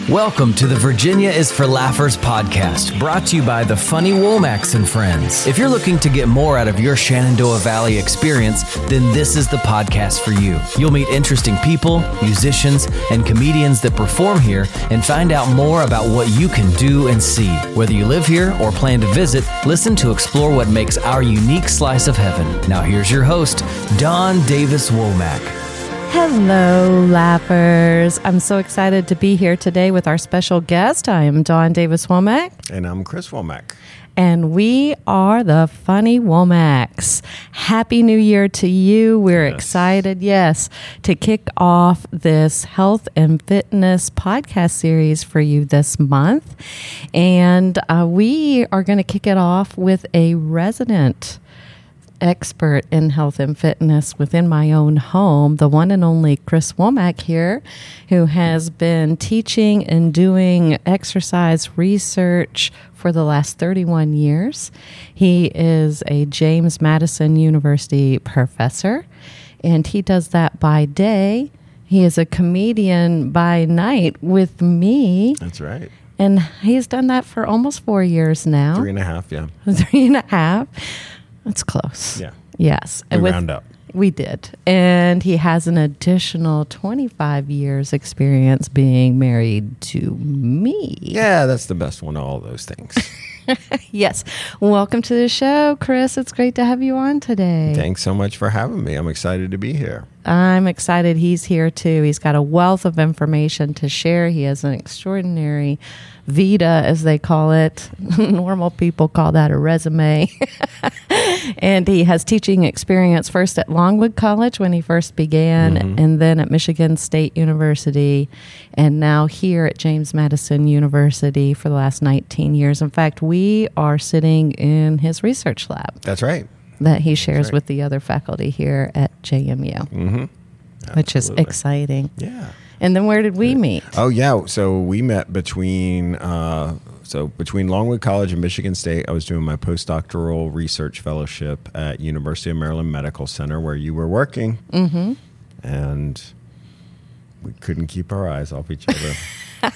Welcome to the Virginia is for Laughers podcast, brought to you by the Funny Womax and Friends. If you're looking to get more out of your Shenandoah Valley experience, then this is the podcast for you. You'll meet interesting people, musicians, and comedians that perform here and find out more about what you can do and see. Whether you live here or plan to visit, listen to explore what makes our unique slice of heaven. Now here's your host, Dawn Davis Womack. Hello, Laughers. I'm so excited to be here today with our special guest. I am Dawn Davis Womack. And I'm Chris Womack. And we are the Funny Womax. Happy New Year to you. We're excited, to kick off this health and fitness podcast series for you this month. And we are going to kick it off with a resident expert in health and fitness within my own home, the one and only Chris Womack here, who has been teaching and doing exercise research for the last 31 years. He is a James Madison University professor, and he does that by day. He is a comedian by night with me. That's right. And he's done that for almost 4 years now. 3.5, yeah. 3.5. It's close. Yeah. Yes. We round up. We did. And he has an additional 25 years experience being married to me. Yeah, that's the best one of all those things. Yes. Welcome to the show, Chris. It's great to have you on today. Thanks so much for having me. I'm excited to be here. I'm excited he's here too. He's got a wealth of information to share. He has an extraordinary Vita, as they call it. Normal people call that a resume. And he has teaching experience first at Longwood College when he first began, and then at Michigan State University, and now here at James Madison University for the last 19 years. In fact, we are sitting in his research lab. That's right. That he shares with the other faculty here at JMU, which is exciting. Yeah. And then where did we meet? Oh, yeah. So we met between Longwood College and Michigan State. I was doing my postdoctoral research fellowship at University of Maryland Medical Center, where you were working. Mm-hmm. And we couldn't keep our eyes off each other.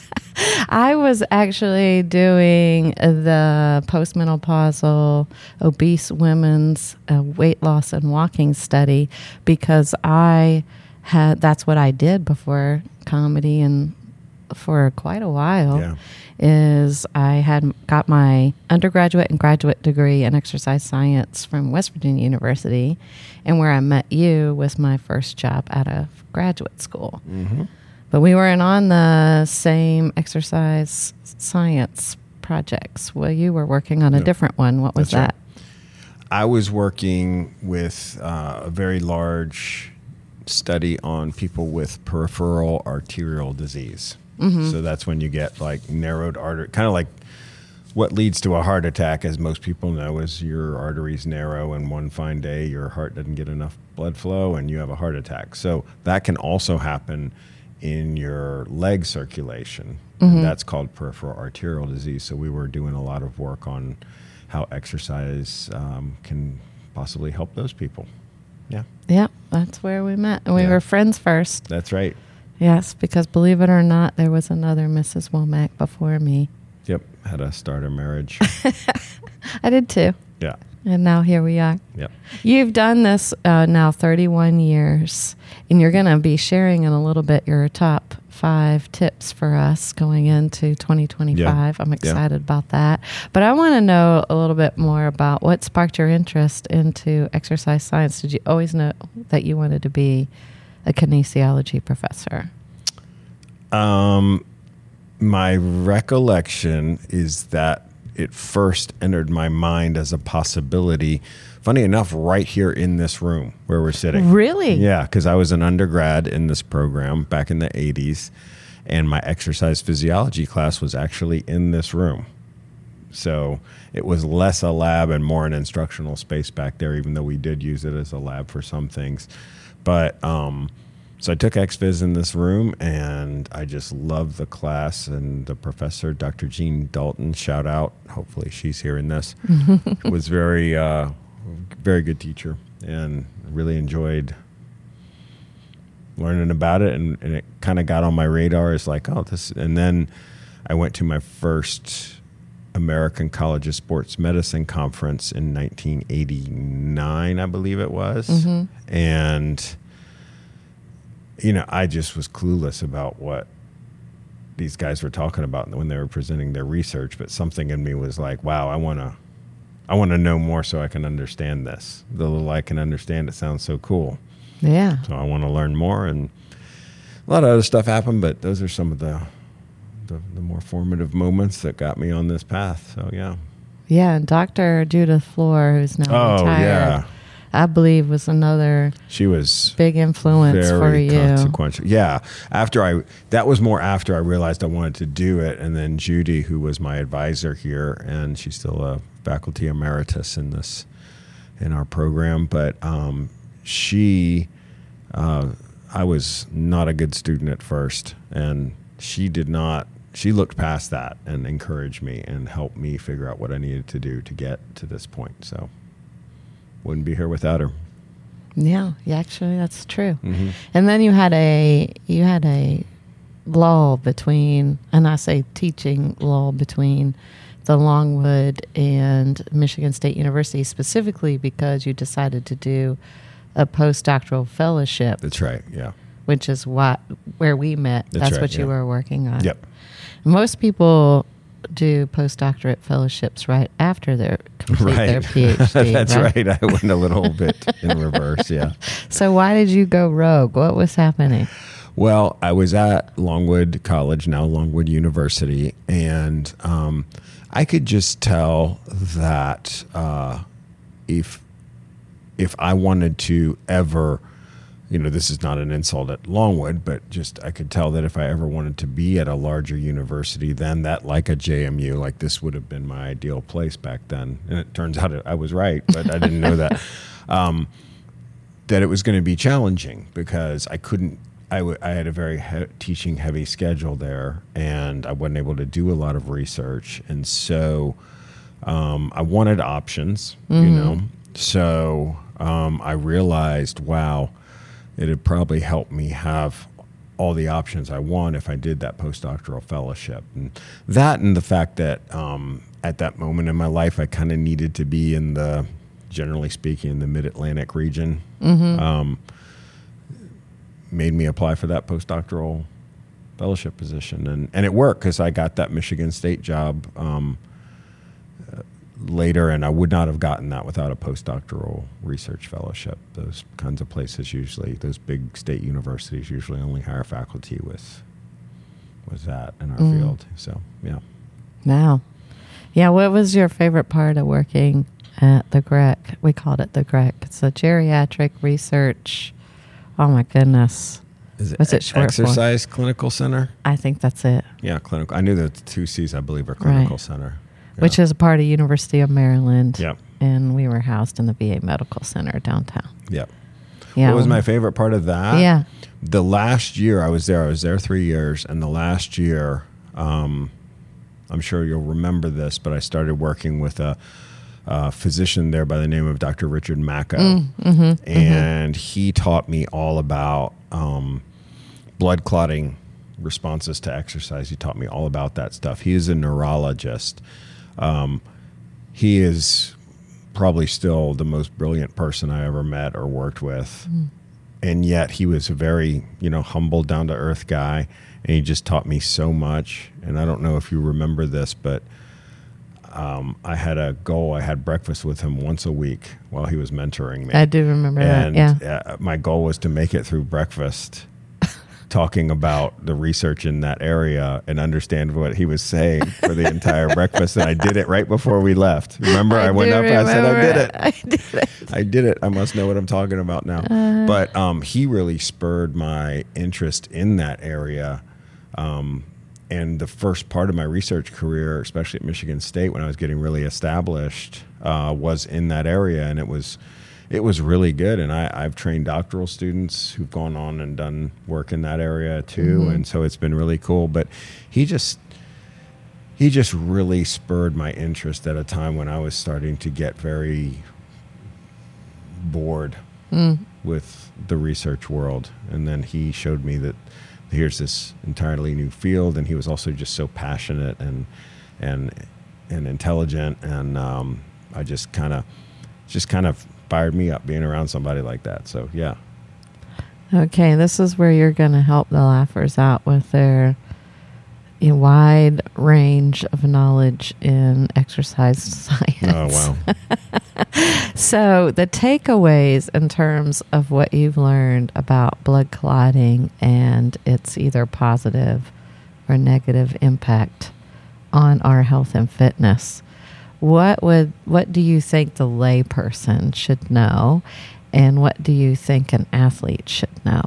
I was actually doing the postmenopausal obese women's weight loss and walking study because that's what I did before comedy, and for quite a while is I had got my undergraduate and graduate degree in exercise science from West Virginia University, and where I met you was my first job out of graduate school. Mm-hmm. But we weren't on the same exercise science projects. Well, you were working on a different one. What was that? Right. I was working with a very large study on people with peripheral arterial disease. Mm-hmm. So that's when you get like narrowed artery, kind of like what leads to a heart attack, as most people know, is your arteries narrow, and one fine day your heart doesn't get enough blood flow and you have a heart attack. So that can also happen in your leg circulation. Mm-hmm. That's called peripheral arterial disease. So we were doing a lot of work on how exercise can possibly help those people. Yeah. Yeah, that's where we met. And we were friends first. That's right. Yes, because believe it or not, there was another Mrs. Womack before me. Yep, had to start a marriage. I did too. Yeah. And now here we are. Yep. You've done this now 31 years, and you're going to be sharing in a little bit your top 5 tips for us going into 2025. Yeah. I'm excited about that. But I want to know a little bit more about what sparked your interest into exercise science. Did you always know that you wanted to be a kinesiology professor? My recollection is that it first entered my mind as a possibility, funny enough, right here in this room where we're sitting. Really? Yeah, because I was an undergrad in this program back in the 80s, and my exercise physiology class was actually in this room. So it was less a lab and more an instructional space back there, even though we did use it as a lab for some things. But so I took XPhys in this room, and I just loved the class. And the professor, Dr. Jean Dalton, shout out. Hopefully she's hearing this. Was very good teacher, and really enjoyed learning about it, and it kind of got on my radar as like, oh, this. And then I went to my first American College of Sports Medicine conference in 1989, I believe it was. And, I just was clueless about what these guys were talking about when they were presenting their research, but something in me was like, wow, I want to know more so I can understand this. The little I can understand it sounds so cool. Yeah. So I want to learn more, and a lot of other stuff happened, but those are some of the more formative moments that got me on this path. So yeah. Yeah, and Dr. Judith Floor, who's now retired, yeah. I believe was another She was big influence for very you. consequential. Yeah. That was more after I realized I wanted to do it. And then Judy, who was my advisor here, and she's still a faculty emeritus in our program. But I was not a good student at first, and she looked past that and encouraged me and helped me figure out what I needed to do to get to this point. So wouldn't be here without her. Yeah, actually, that's true. And then you had a lull between, and I say teaching lull between the Longwood and Michigan State University, specifically because you decided to do a postdoctoral fellowship. That's right. Yeah. Which is where we met. That's right, what you were working on. Yep. Most people do postdoctorate fellowships right after they complete their PhD. That's right. I went a little bit in reverse, yeah. So why did you go rogue? What was happening? Well, I was at Longwood College, now Longwood University, and I could just tell that if I wanted to ever, this is not an insult at Longwood, but just I could tell that if I ever wanted to be at a larger university than that, like a JMU, like this would have been my ideal place back then. And it turns out I was right, but I didn't know that. That it was going to be challenging because I had a very teaching heavy schedule there, and I wasn't able to do a lot of research. And so I wanted options, So I realized, wow, it'd probably help me have all the options I want if I did that postdoctoral fellowship. And the fact that at that moment in my life, I kind of needed to be generally speaking, in the Mid-Atlantic region, made me apply for that postdoctoral fellowship position. And it worked because I got that Michigan State job later, and I would not have gotten that without a postdoctoral research fellowship. Those kinds of places those big state universities usually only hire faculty with that in our field. So, yeah. Wow. Yeah, what was your favorite part of working at the GREC? We called it the GREC. It's a geriatric research. Oh, my goodness. What's it short Exercise Clinical Center? I think that's it. Yeah, clinical. I knew the two C's, I believe, are Clinical Center. Yeah. Which is a part of University of Maryland. Yep. And we were housed in the VA Medical Center downtown. Yep. Yeah. What was my favorite part of that? Yeah. The last year I was there 3 years, and the last year, I'm sure you'll remember this, but I started working with a physician there by the name of Dr. Richard Macco. And he taught me all about blood clotting responses to exercise. He taught me all about that stuff. He is a neurologist. He is probably still the most brilliant person I ever met or worked with. And yet he was a very, humble, down-to-earth guy, and he just taught me so much. And I don't know if you remember this, but I had a goal. I had breakfast with him once a week while he was mentoring me. I do remember that, yeah. My goal was to make it through breakfast talking about the research in that area and understand what he was saying for the entire breakfast. And I did it right before we left. Remember, I went up and I said, I did it. I must know what I'm talking about now. But he really spurred my interest in that area. And the first part of my research career, especially at Michigan State, when I was getting really established, was in that area. And it was really good. And I've trained doctoral students who've gone on and done work in that area too. And so it's been really cool. But he just really spurred my interest at a time when I was starting to get very bored with the research world. And then he showed me that here's this entirely new field, and he was also just so passionate and intelligent, and I just kind of fired me up being around somebody like that. So yeah. Okay, this is where you're going to help the Laughers out with their wide range of knowledge in exercise science. Oh, wow. So the takeaways in terms of what you've learned about blood clotting and its either positive or negative impact on our health and fitness, what do you think the lay person should know, and what do you think an athlete should know?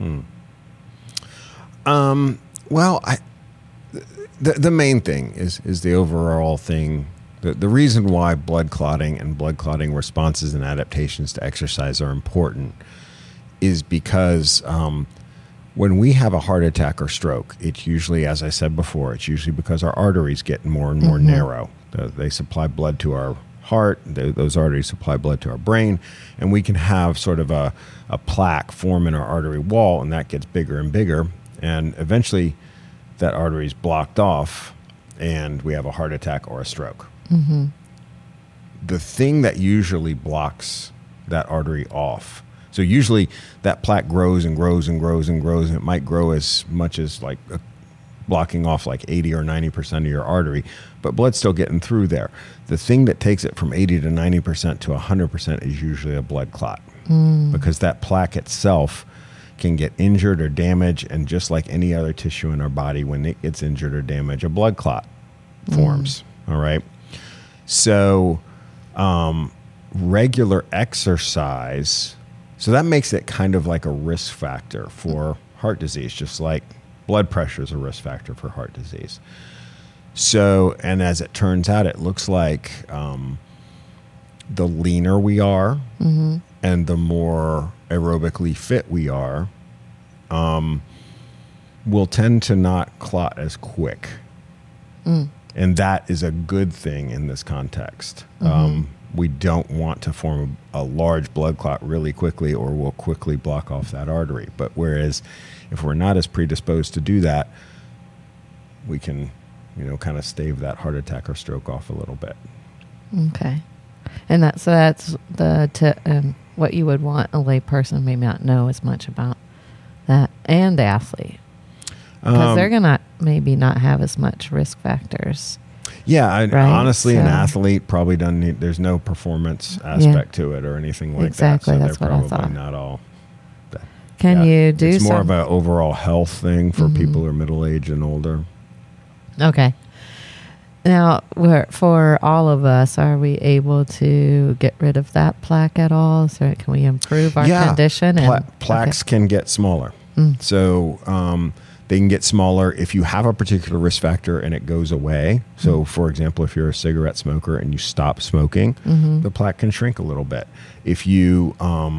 Well, the main thing is the overall thing. The reason why blood clotting and blood clotting responses and adaptations to exercise are important is because when we have a heart attack or stroke, it's usually, as I said before, it's usually because our arteries get more and more narrow. They supply blood to our heart, those arteries supply blood to our brain, and we can have sort of a plaque form in our artery wall, and that gets bigger and bigger, and eventually that artery is blocked off, and we have a heart attack or a stroke. Mm-hmm. The thing that usually blocks that artery off, so usually that plaque grows and grows and grows and grows, and it might grow as much as like blocking off like 80 or 90% of your artery, but blood's still getting through there. The thing that takes it from 80 to 90% to 100% is usually a blood clot, because that plaque itself can get injured or damaged, and just like any other tissue in our body, when it gets injured or damaged, a blood clot forms. All right. So regular exercise, so that makes it kind of like a risk factor for heart disease, just like blood pressure is a risk factor for heart disease. So, and as it turns out, it looks like the leaner we are and the more aerobically fit we are, will tend to not clot as quick. And that is a good thing in this context. We don't want to form a large blood clot really quickly, or we'll quickly block off that artery. But whereas if we're not as predisposed to do that, we can, kind of stave that heart attack or stroke off a little bit. Okay. And that's what you would want a lay person may not know as much about that, and the athlete, because they're going to maybe not have as much risk factors. Yeah, right? Honestly, an athlete probably doesn't need, there's no performance aspect to it or anything like that. So that's they're what I probably thought. not all. Can you do it's more of an overall health thing for people who are middle-aged and older. Okay. Now, for all of us, are we able to get rid of that plaque at all? So can we improve our condition? Plaques can get smaller. So they can get smaller if you have a particular risk factor and it goes away. So, for example, if you're a cigarette smoker and you stop smoking, the plaque can shrink a little bit. If you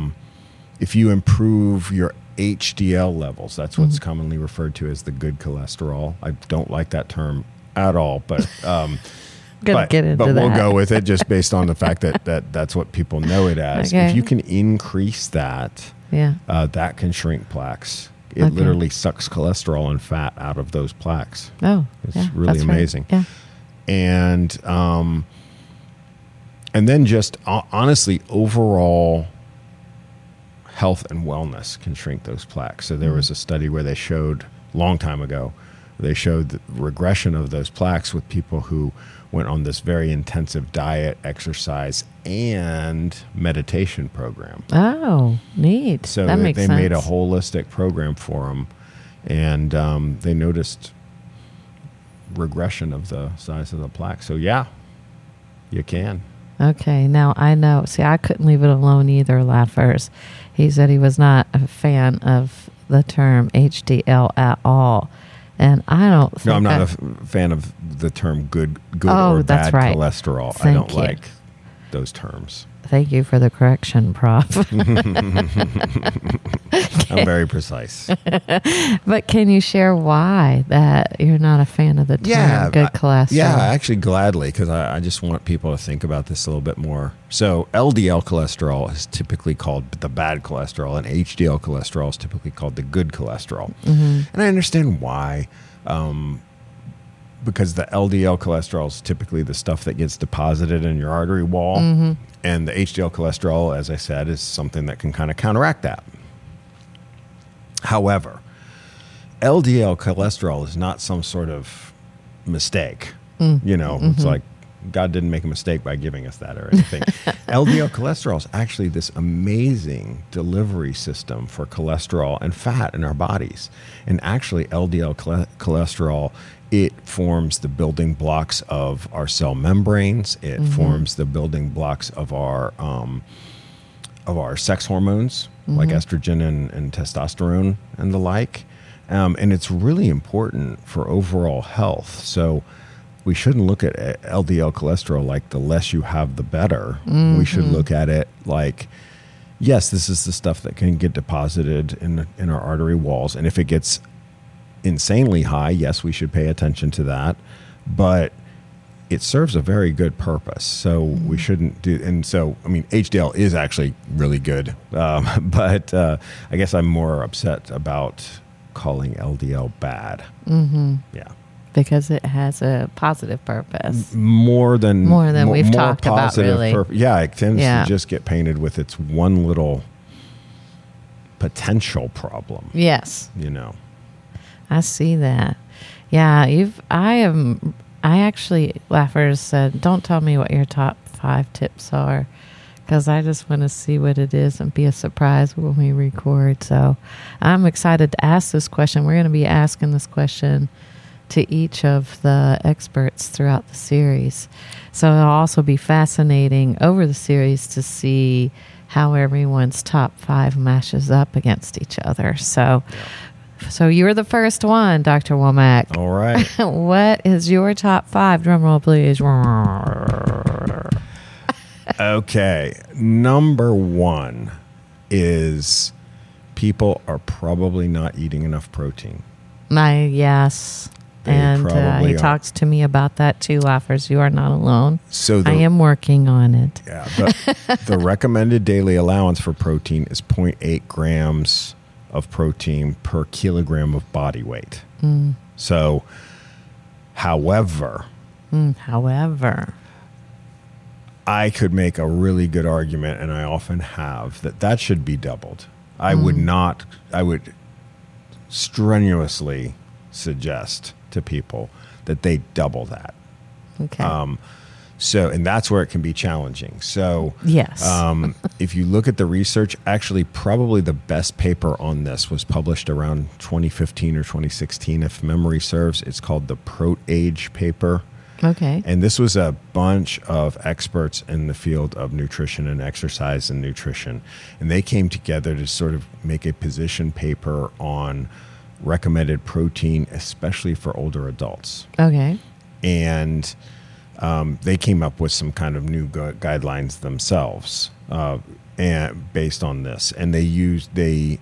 improve your HDL levels, that's what's commonly referred to as the good cholesterol. I don't like that term at all, but get into but that. We'll go with it just based on the fact that that's what people know it as. Okay. If you can increase that, that can shrink plaques. It literally sucks cholesterol and fat out of those plaques. Oh, it's really amazing. Right. Yeah. And then just honestly, overall health and wellness can shrink those plaques. So there was a study where they showed, long time ago, they showed the regression of those plaques with people who went on this very intensive diet, exercise, and meditation program. Oh, neat. So that makes sense. They made a holistic program for them, and they noticed regression of the size of the plaque. So yeah, you can. Okay, now I know. See, I couldn't leave it alone either, Laughers. He said he was not a fan of the term HDL at all. And I don't think... No, I'm not a fan of the term good or bad cholesterol. I don't like... those terms. Thank you for the correction, Prof. I'm very precise. But can you share why that you're not a fan of the term good cholesterol? Yeah, actually, gladly, because I just want people to think about this a little bit more. So LDL cholesterol is typically called the bad cholesterol, and HDL cholesterol is typically called the good cholesterol. And I understand why. Because the LDL cholesterol is typically the stuff that gets deposited in your artery wall. And the HDL cholesterol, as I said, is something that can kind of counteract that. However, LDL cholesterol is not some sort of mistake. It's like God didn't make a mistake by giving us that or anything. LDL cholesterol is actually this amazing delivery system for cholesterol and fat in our bodies. And actually, LDL cholesterol, it forms the building blocks of our cell membranes. It forms the building blocks of our sex hormones, like estrogen and testosterone and the like. And it's really important for overall health. So we shouldn't look at LDL cholesterol like the less you have, the better. We should look at it like, yes, this is the stuff that can get deposited in our artery walls. And if it gets insanely high, yes, we should pay attention to that. But it serves a very good purpose. So we shouldn't do, and so, I mean, HDL is actually really good. But I guess I'm more upset about calling LDL bad. Yeah. Because it has a positive purpose. More than we've talked about, really. Yeah, it tends to just get painted with its one little potential problem. Yes. I see that. Yeah, I actually, Laffers said, don't tell me what your top 5 tips are, because I just want to see what it is and be a surprise when we record. So I'm excited to ask this question. We're going to be asking this question to each of the experts throughout the series. So it'll also be fascinating over the series to see how everyone's top 5 matches up against each other. So you're the first one, Dr. Womack. All right. What is your top 5? Drum roll, please. Okay. Number 1 is people are probably not eating enough protein. Yes. And he talks to me about that too, Laffers. You are not alone. So I am working on it. Yeah. The recommended daily allowance for protein is 0.8 grams of protein per kilogram of body weight. So, however, I could make a really good argument, and I often have, that should be doubled. I would strenuously suggest to people that they double that. Okay. And that's where it can be challenging. So, yes. If you look at the research, actually, probably the best paper on this was published around 2015 or 2016, if memory serves. It's called the ProteAge paper. Okay. And this was a bunch of experts in the field of nutrition and exercise and nutrition. And they came together to sort of make a position paper on recommended protein, especially for older adults. Okay. And they came up with some kind of new guidelines themselves, and based on this. And they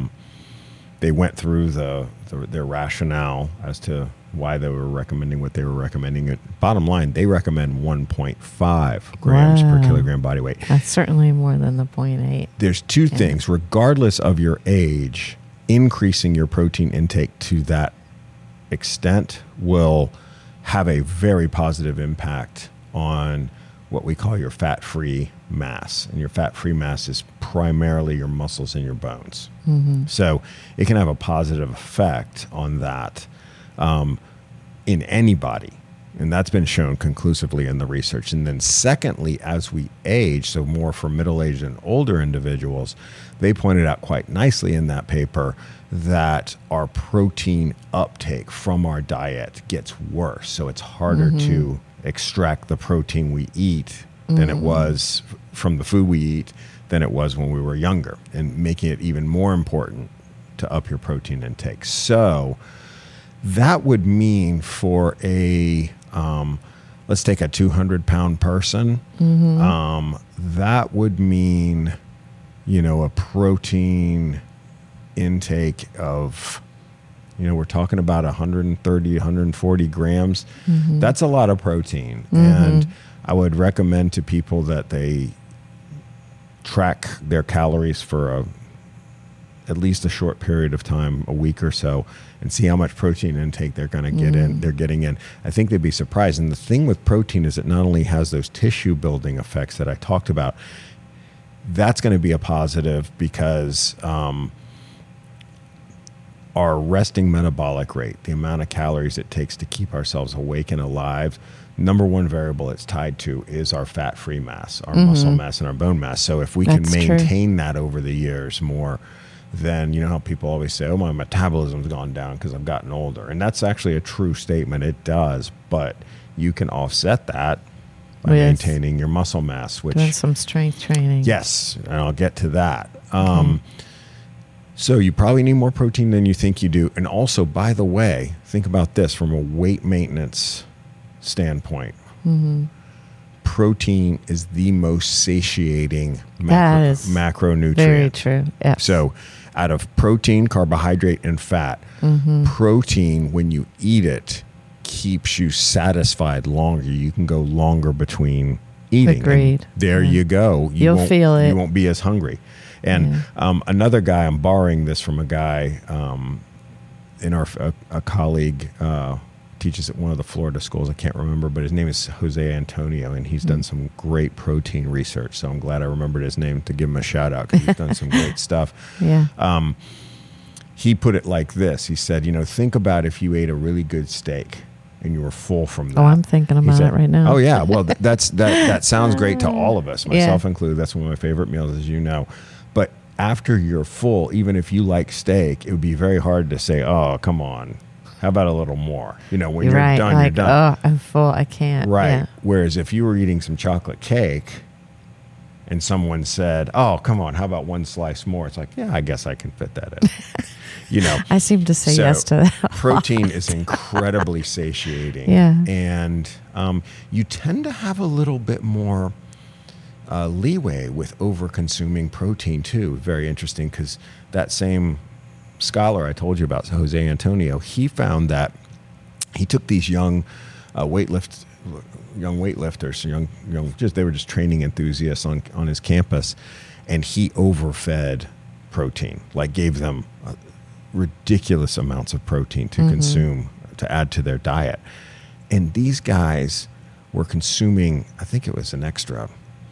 went through their rationale as to why they were recommending what they were recommending. Bottom line, they recommend 1.5 grams per kilogram body weight. That's certainly more than the 0.8. There's two things. Regardless of your age, increasing your protein intake to that extent will have a very positive impact on what we call your fat-free mass. And your fat-free mass is primarily your muscles and your bones. So it can have a positive effect on that in anybody. And that's been shown conclusively in the research. And then secondly, as we age, so more for middle-aged and older individuals, they pointed out quite nicely in that paper that our protein uptake from our diet gets worse. So it's harder to extract the protein we eat than it was from the food we eat than it was when we were younger, and making it even more important to up your protein intake. So that would mean for a let's take a 200-pound person. That would mean, a protein intake of, we're talking about 130, 140 grams. That's a lot of protein. And I would recommend to people that they track their calories for at least a short period of time, a week or so, and see how much protein intake they're going to get in. They're getting in. I think they'd be surprised. And the thing with protein is it not only has those tissue building effects that I talked about. That's going to be a positive because our resting metabolic rate, the amount of calories it takes to keep ourselves awake and alive, number one variable it's tied to is our fat-free mass, our muscle mass and our bone mass. So if we can maintain that over the years more, then how people always say, oh, my metabolism's gone down because I've gotten older. And that's actually a true statement. It does. But you can offset that by maintaining your muscle mass. Doing some strength training. Yes, and I'll get to that. So you probably need more protein than you think you do. And also, by the way, think about this from a weight maintenance standpoint. Protein is the most satiating macronutrient. Very true. Yes. So out of protein, carbohydrate, and fat, protein, when you eat it, keeps you satisfied longer. You can go longer between eating. Agreed. And there you go. You'll feel it. You won't be as hungry. And another guy, I'm borrowing this from a guy in a colleague teaches at one of the Florida schools. I can't remember, but his name is Jose Antonio, and he's done some great protein research. So I'm glad I remembered his name to give him a shout out because he's done some great stuff. Yeah. He put it like this. He said, think about if you ate a really good steak and you were full from that. Oh, I'm thinking about it right now. Oh, yeah. Well, that sounds great to all of us, myself included. That's one of my favorite meals, as you know. But after you're full, even if you like steak, it would be very hard to say, oh, come on. How about a little more? When you're done, you're done. Oh, I'm full. I can't. Right. Yeah. Whereas if you were eating some chocolate cake and someone said, oh, come on, how about one slice more? It's like, yeah, I guess I can fit that in. I seem to say yes to that. Protein is incredibly satiating. Yeah. And you tend to have a little bit more leeway with over-consuming protein, too. Very interesting because that same scholar I told you about, Jose Antonio, he found that he took these young weightlifters, they were just training enthusiasts on his campus, and he overfed protein, like gave them ridiculous amounts of protein to consume, to add to their diet. And these guys were consuming, I think it was an extra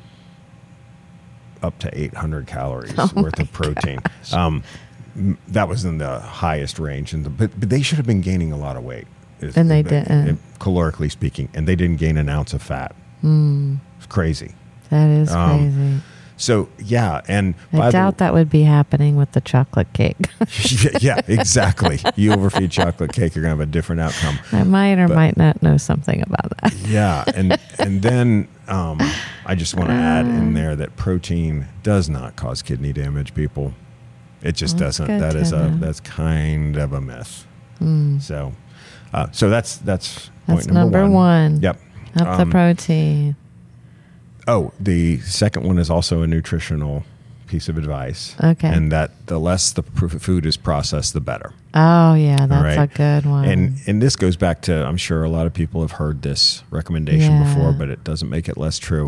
up to 800 calories worth of protein. That was in the highest range, but they should have been gaining a lot of weight. And they didn't. Calorically speaking, and they didn't gain an ounce of fat. It's crazy. That is crazy. So, yeah, and I doubt that would be happening with the chocolate cake. Yeah, exactly. You overfeed chocolate cake, you're going to have a different outcome. I might or might not know something about that. Yeah, and then I just want to add in there that protein does not cause kidney damage, people. It just doesn't. That's kind of a myth. So that's point number one. Yep. Up the protein. Oh, the second one is also a nutritional piece of advice. Okay. And that the less the food is processed, the better. Oh, yeah, that's a good one. And this goes back to, I'm sure a lot of people have heard this recommendation before, but it doesn't make it less true.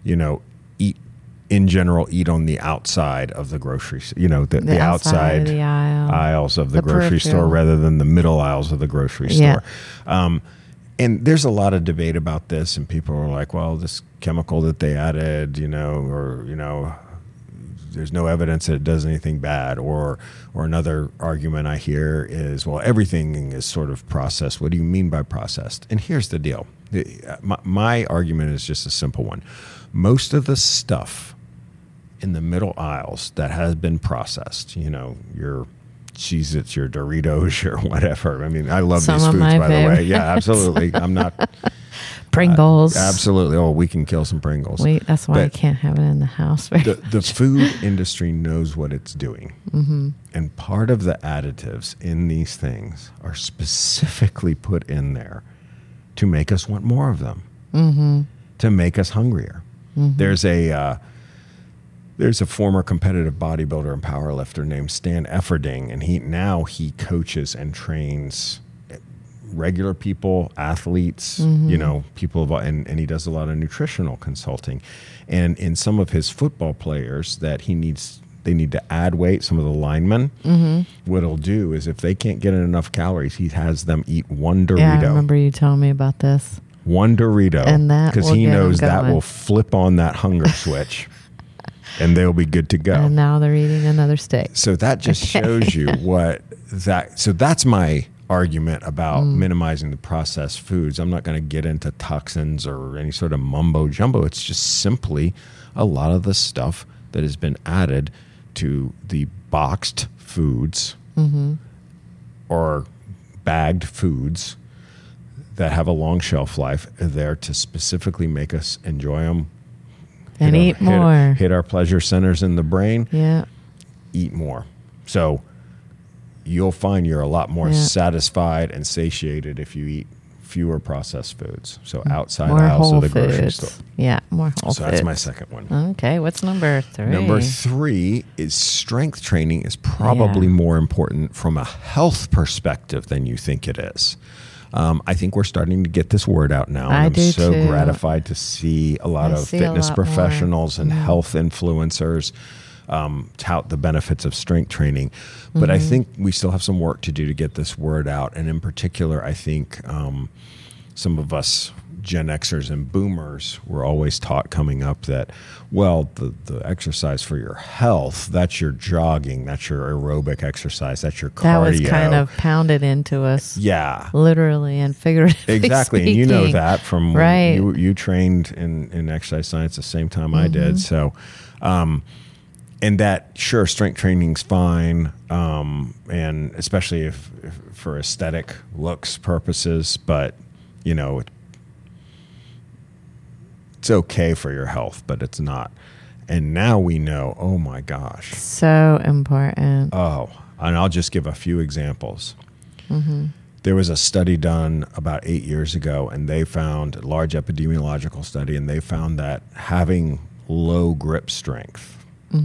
Eat on the outside of the grocery, the outside of the aisles of the grocery store rather than the middle aisles of the grocery store. And there's a lot of debate about this, and people are like, well, this chemical that they added, there's no evidence that it does anything bad. Or another argument I hear is, well, everything is sort of processed. What do you mean by processed? And here's the deal. My argument is just a simple one. Most of the stuff in the middle aisles that has been processed, your Cheez-Its, your Doritos, your whatever. I mean, I love these foods, by the way. Yeah, absolutely. I'm not... Pringles. Absolutely. Oh, we can kill some Pringles. That's why I can't have it in the house. The food industry knows what it's doing. And part of the additives in these things are specifically put in there to make us want more of them. to make us hungrier. There's a former competitive bodybuilder and powerlifter named Stan Efferding, and he coaches and trains regular people, athletes, people, and he does a lot of nutritional consulting. And in some of his football players that they need to add weight, some of the linemen, what he'll do is if they can't get in enough calories, he has them eat one Dorito. Yeah, I remember you telling me about this. One Dorito. And that because he knows that will flip on that hunger switch. And they'll be good to go. And now they're eating another steak. So that just shows you so that's my argument about minimizing the processed foods. I'm not going to get into toxins or any sort of mumbo jumbo. It's just simply a lot of the stuff that has been added to the boxed foods or bagged foods that have a long shelf life are there to specifically make us enjoy them. And eat more. Hit our pleasure centers in the brain. Yeah. Eat more. So you'll find you're a lot more satisfied and satiated if you eat fewer processed foods. So outside more the house whole of the grocery foods. store. Yeah, more whole So foods. that's my second one. Okay, what's number 3? Number 3 is strength training is probably more important from a health perspective than you think it is. I think we're starting to get this word out now. I'm so too. gratified to see a lot of fitness professionals and health influencers tout the benefits of strength training. But I think we still have some work to do to get this word out. And in particular, I think some of us Gen Xers and boomers were always taught coming up that, well, the exercise for your health, that's your jogging, that's your aerobic exercise, that's your cardio. That was kind of pounded into us. Yeah. Literally and figuratively Exactly. speaking. And you know that from right. when you trained in exercise science the same time I did. So, and that, sure, strength training's fine, and especially if for aesthetic looks purposes, but, it's okay for your health, but it's not. And now we know, oh my gosh. So important. Oh, and I'll just give a few examples. There was a study done about 8 years ago, and they found a large epidemiological study, and they found that having low grip strength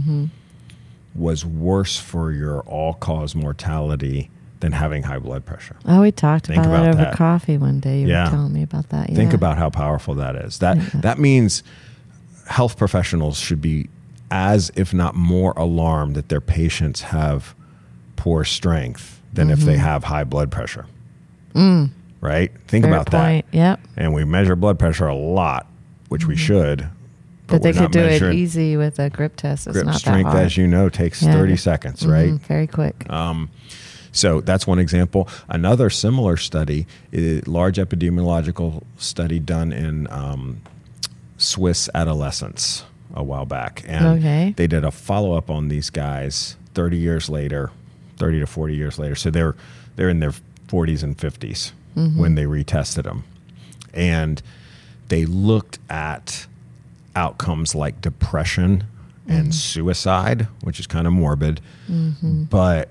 was worse for your all-cause mortality than having high blood pressure. Oh, we talked about that over that. coffee one day. You were telling me about that. Think about how powerful that is. That means health professionals should be as, if not more, alarmed that their patients have poor strength than if they have high blood pressure. Right? Think Fair about point. that. Yep. And we measure blood pressure a lot, which we should. But they we're could not do it measuring easy with a grip test. It's grip not strength, that hard. as you know, takes 30 seconds, right? Very quick. So that's one example. Another similar study, a large epidemiological study done in Swiss adolescents a while back. And they did a follow-up on these guys 30 years later, 30 to 40 years later. So they're in their 40s and 50s when they retested them. And they looked at outcomes like depression and suicide, which is kind of morbid, but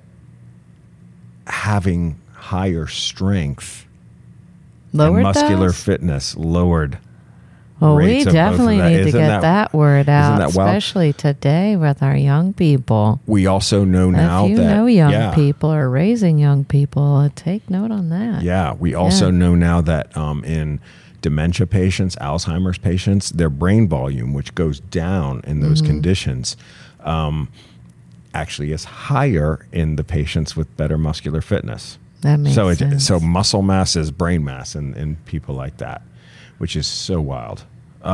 having higher strength and muscular fitness lowered Well, we rates of both of definitely that. need to Isn't get that word out, that wild? especially today with our young people. We also know now if you that know young people or raising young people, take note on that. Yeah, we also know now that in dementia patients, Alzheimer's patients, their brain volume, which goes down in those conditions, actually is higher in the patients with better muscular fitness. That makes sense. So muscle mass is brain mass in people like that, which is so wild.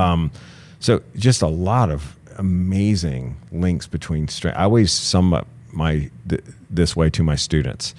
So just a lot of amazing links between strength. I always sum up this way to my students.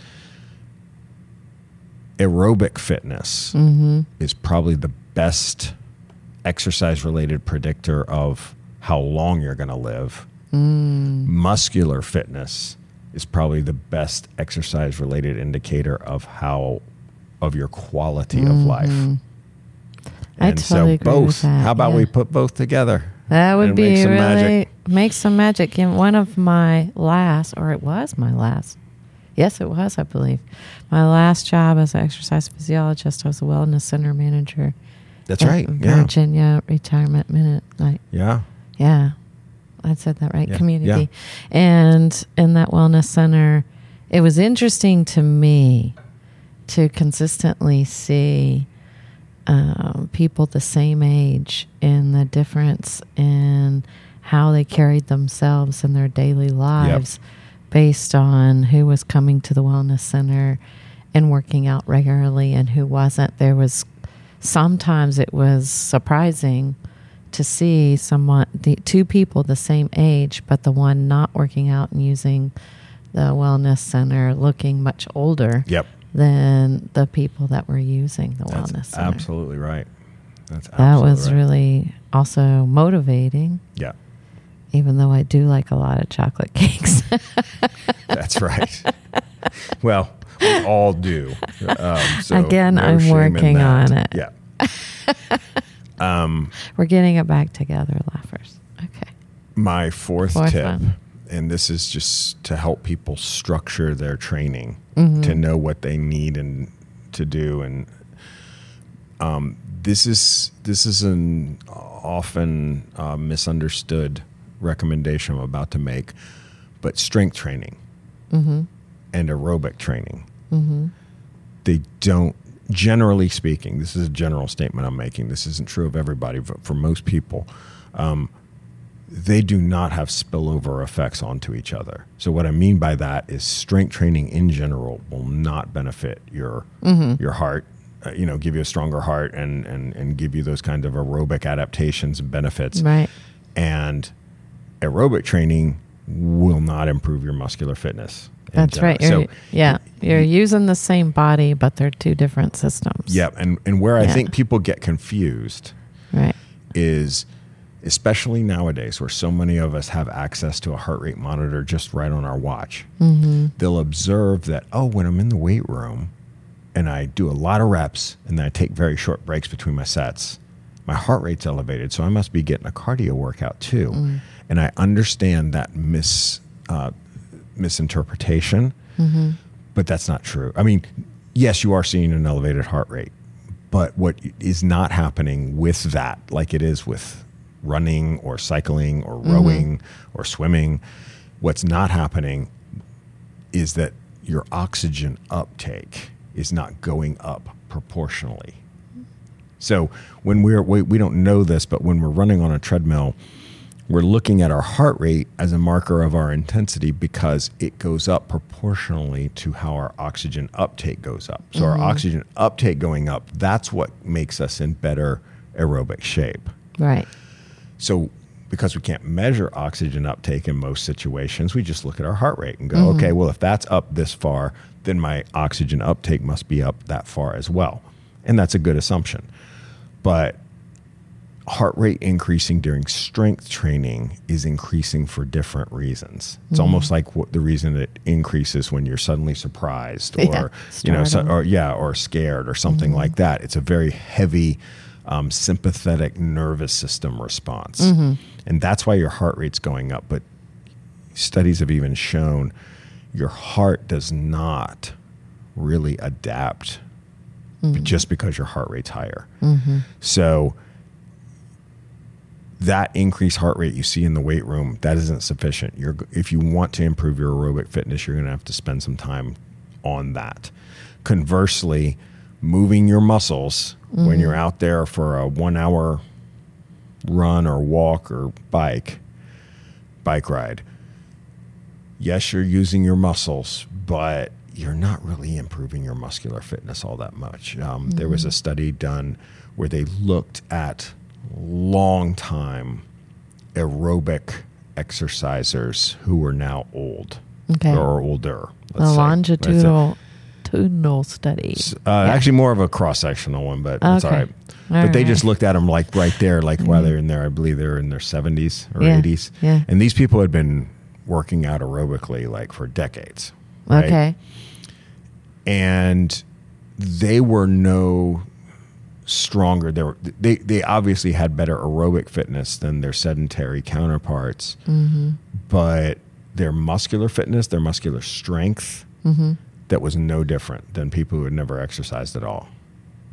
Aerobic fitness is probably the best exercise-related predictor of how long you're going to live. Muscular fitness is probably the best exercise-related indicator of your quality of life. I totally agree with that. How about we put both together? That would be make some really magic? Make some magic. In one of my last, or it was my last. Yes, it was, I believe. My last job as an exercise physiologist, I was a wellness center manager. That's right. Yeah. Virginia Retirement Minute. Yeah. Yeah. I said that right. Yeah. Community. Yeah. And in that wellness center, it was interesting to me to consistently see people the same age and the difference in how they carried themselves in their daily lives based on who was coming to the wellness center and working out regularly and who wasn't. Sometimes it was surprising to see two people the same age, but the one not working out and using the wellness center looking much older than the people that were using the wellness center. Absolutely right. That was really also motivating. Yeah. Even though I do like a lot of chocolate cakes. That's right. Well, we all do. So again, no I'm shame in working that. on it. Yeah. We're getting it back together, laughers. Okay. My fourth tip, one. and this is just to help people structure their training to know what they need and to do. And this is an often misunderstood recommendation I'm about to make, but strength training and aerobic training, they don't, generally speaking, this is a general statement I'm making, this isn't true of everybody, but for most people, they do not have spillover effects onto each other. So what I mean by that is strength training in general will not benefit your heart, give you a stronger heart and give you those kind of aerobic adaptations and benefits. Right. And aerobic training will not improve your muscular fitness. That's right. You're using the same body, but they're two different systems. Yeah. And where I think people get confused is, especially nowadays where so many of us have access to a heart rate monitor just right on our watch, they'll observe that, when I'm in the weight room and I do a lot of reps and then I take very short breaks between my sets, my heart rate's elevated, so I must be getting a cardio workout too. And I understand that misinterpretation, but that's not true. I mean, yes, you are seeing an elevated heart rate, but what is not happening with that, like it is with running or cycling or rowing or swimming, what's not happening is that your oxygen uptake is not going up proportionally. So when we don't know this, but when we're running on a treadmill, we're looking at our heart rate as a marker of our intensity because it goes up proportionally to how our oxygen uptake goes up. So our oxygen uptake going up, that's what makes us in better aerobic shape. Right. So because we can't measure oxygen uptake in most situations, we just look at our heart rate and go, okay, well, if that's up this far, then my oxygen uptake must be up that far as well. And that's a good assumption. But heart rate increasing during strength training is increasing for different reasons. It's almost like the reason it increases when you're suddenly surprised or or scared or something like that. It's a very heavy sympathetic nervous system response. And that's why your heart rate's going up. But studies have even shown your heart does not really adapt just because your heart rate's higher. So that increased heart rate you see in the weight room, that isn't sufficient. If you want to improve your aerobic fitness, you're going to have to spend some time on that. Conversely, moving your muscles when you're out there for a 1 hour run or walk or bike ride, yes, you're using your muscles, but you're not really improving your muscular fitness all that much. There was a study done where they looked at long time aerobic exercisers who were now old or older. Longitudinal study. Actually more of a cross-sectional one, but it's all right. But they just looked at them like right there, like while they're in there, I believe they're in their 70s or 80s. Yeah. And these people had been working out aerobically like for decades. Right? Okay. And they were no stronger. They obviously had better aerobic fitness than their sedentary counterparts, but their muscular fitness, their muscular strength, that was no different than people who had never exercised at all.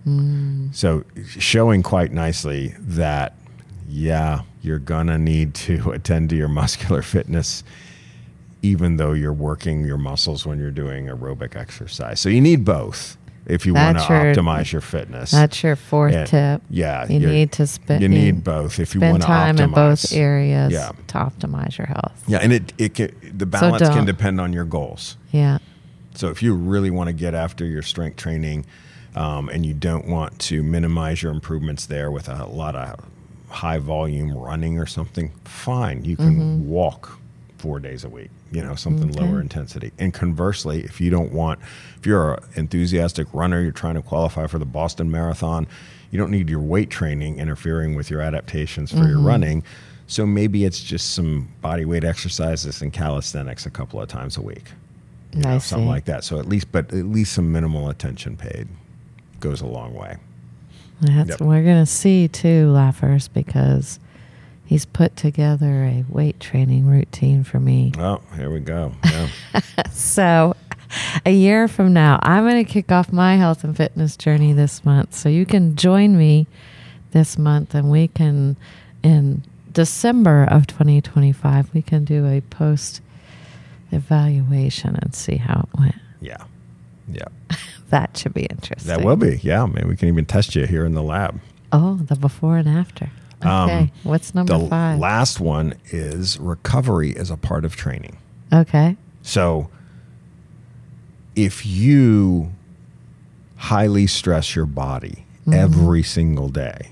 So showing quite nicely that, yeah, you're going to need to attend to your muscular fitness even though you're working your muscles when you're doing aerobic exercise. So you need both if you want to optimize your fitness. That's your fourth tip. Yeah. You need to You need both if you want to optimize. Spend time in both areas to optimize your health. Yeah, and the balance can depend on your goals. Yeah. So if you really want to get after your strength training and you don't want to minimize your improvements there with a lot of high volume running or something, fine. You can walk 4 days a week, something lower intensity. And conversely, if you're an enthusiastic runner, you're trying to qualify for the Boston Marathon, you don't need your weight training interfering with your adaptations for your running. So maybe it's just some body weight exercises and calisthenics a couple of times a week. Something like that. So at least some minimal attention paid goes a long way. We're going to see too, Laughers, because he's put together a weight training routine for me. Oh, here we go. Yeah. So a year from now, I'm going to kick off my health and fitness journey this month. So you can join me this month, and we can, in December of 2025, we can do a post evaluation and see how it went. Yeah. That should be interesting. That will be. Yeah. Maybe we can even test you here in the lab. Oh, the before and after. Okay. What's number 5? The last one is recovery as a part of training. Okay. So if you highly stress your body every single day,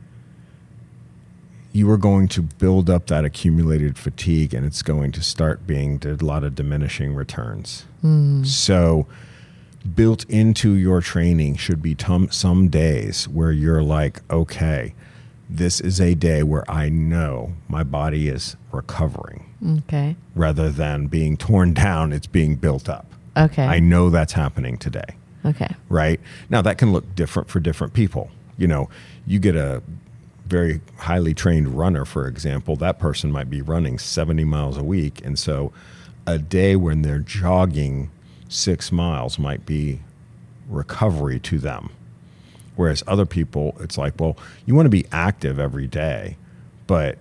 you are going to build up that accumulated fatigue, and it's going to start being a lot of diminishing returns. So built into your training should be some days where you're like, okay, this is a day where I know my body is recovering. Okay. Rather than being torn down, it's being built up. Okay. I know that's happening today. Okay. Right? Now, that can look different for different people. You get a very highly trained runner, for example, that person might be running 70 miles a week. And so a day when they're jogging 6 miles might be recovery to them. Whereas other people, it's like, well, you want to be active every day, but,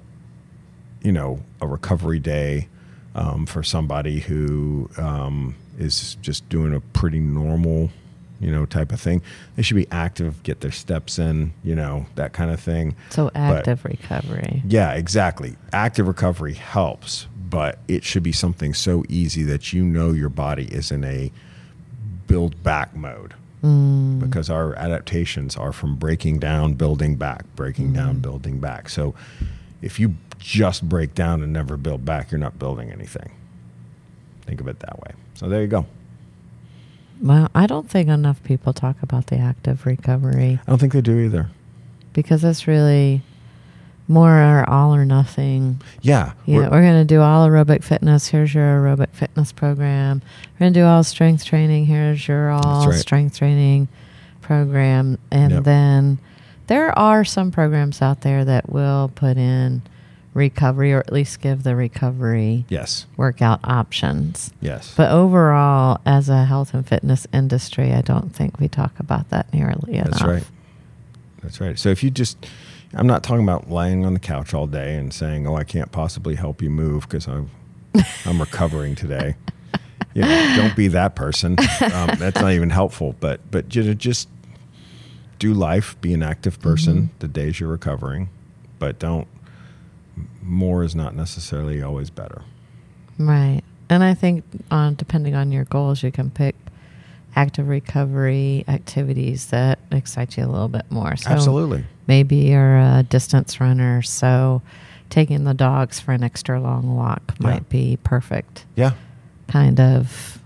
a recovery day for somebody who is just doing a pretty normal, type of thing, they should be active, get their steps in, that kind of thing. So active recovery. Yeah, exactly. Active recovery helps, but it should be something so easy that your body is in a build back mode. Because our adaptations are from breaking down, building back, breaking down, building back. So if you just break down and never build back, you're not building anything. Think of it that way. So there you go. Well, I don't think enough people talk about the active recovery. I don't think they do either. Because it's really more all or nothing. Yeah. We're going to do all aerobic fitness. Here's your aerobic fitness program. We're going to do all strength training. Here's your all strength training program. And then there are some programs out there that will put in recovery, or at least give the recovery workout options. Yes. But overall, as a health and fitness industry, I don't think we talk about that nearly enough. That's right. So if you I'm not talking about lying on the couch all day and saying, "Oh, I can't possibly help you move because I'm recovering today." Don't be that person. That's not even helpful. But just do life. Be an active person the days you're recovering, but don't. More is not necessarily always better. Right, and I think depending on your goals, you can pick active recovery activities that excite you a little bit more. So absolutely. Maybe you're a distance runner, so taking the dogs for an extra long walk might be perfect. Yeah. Kind of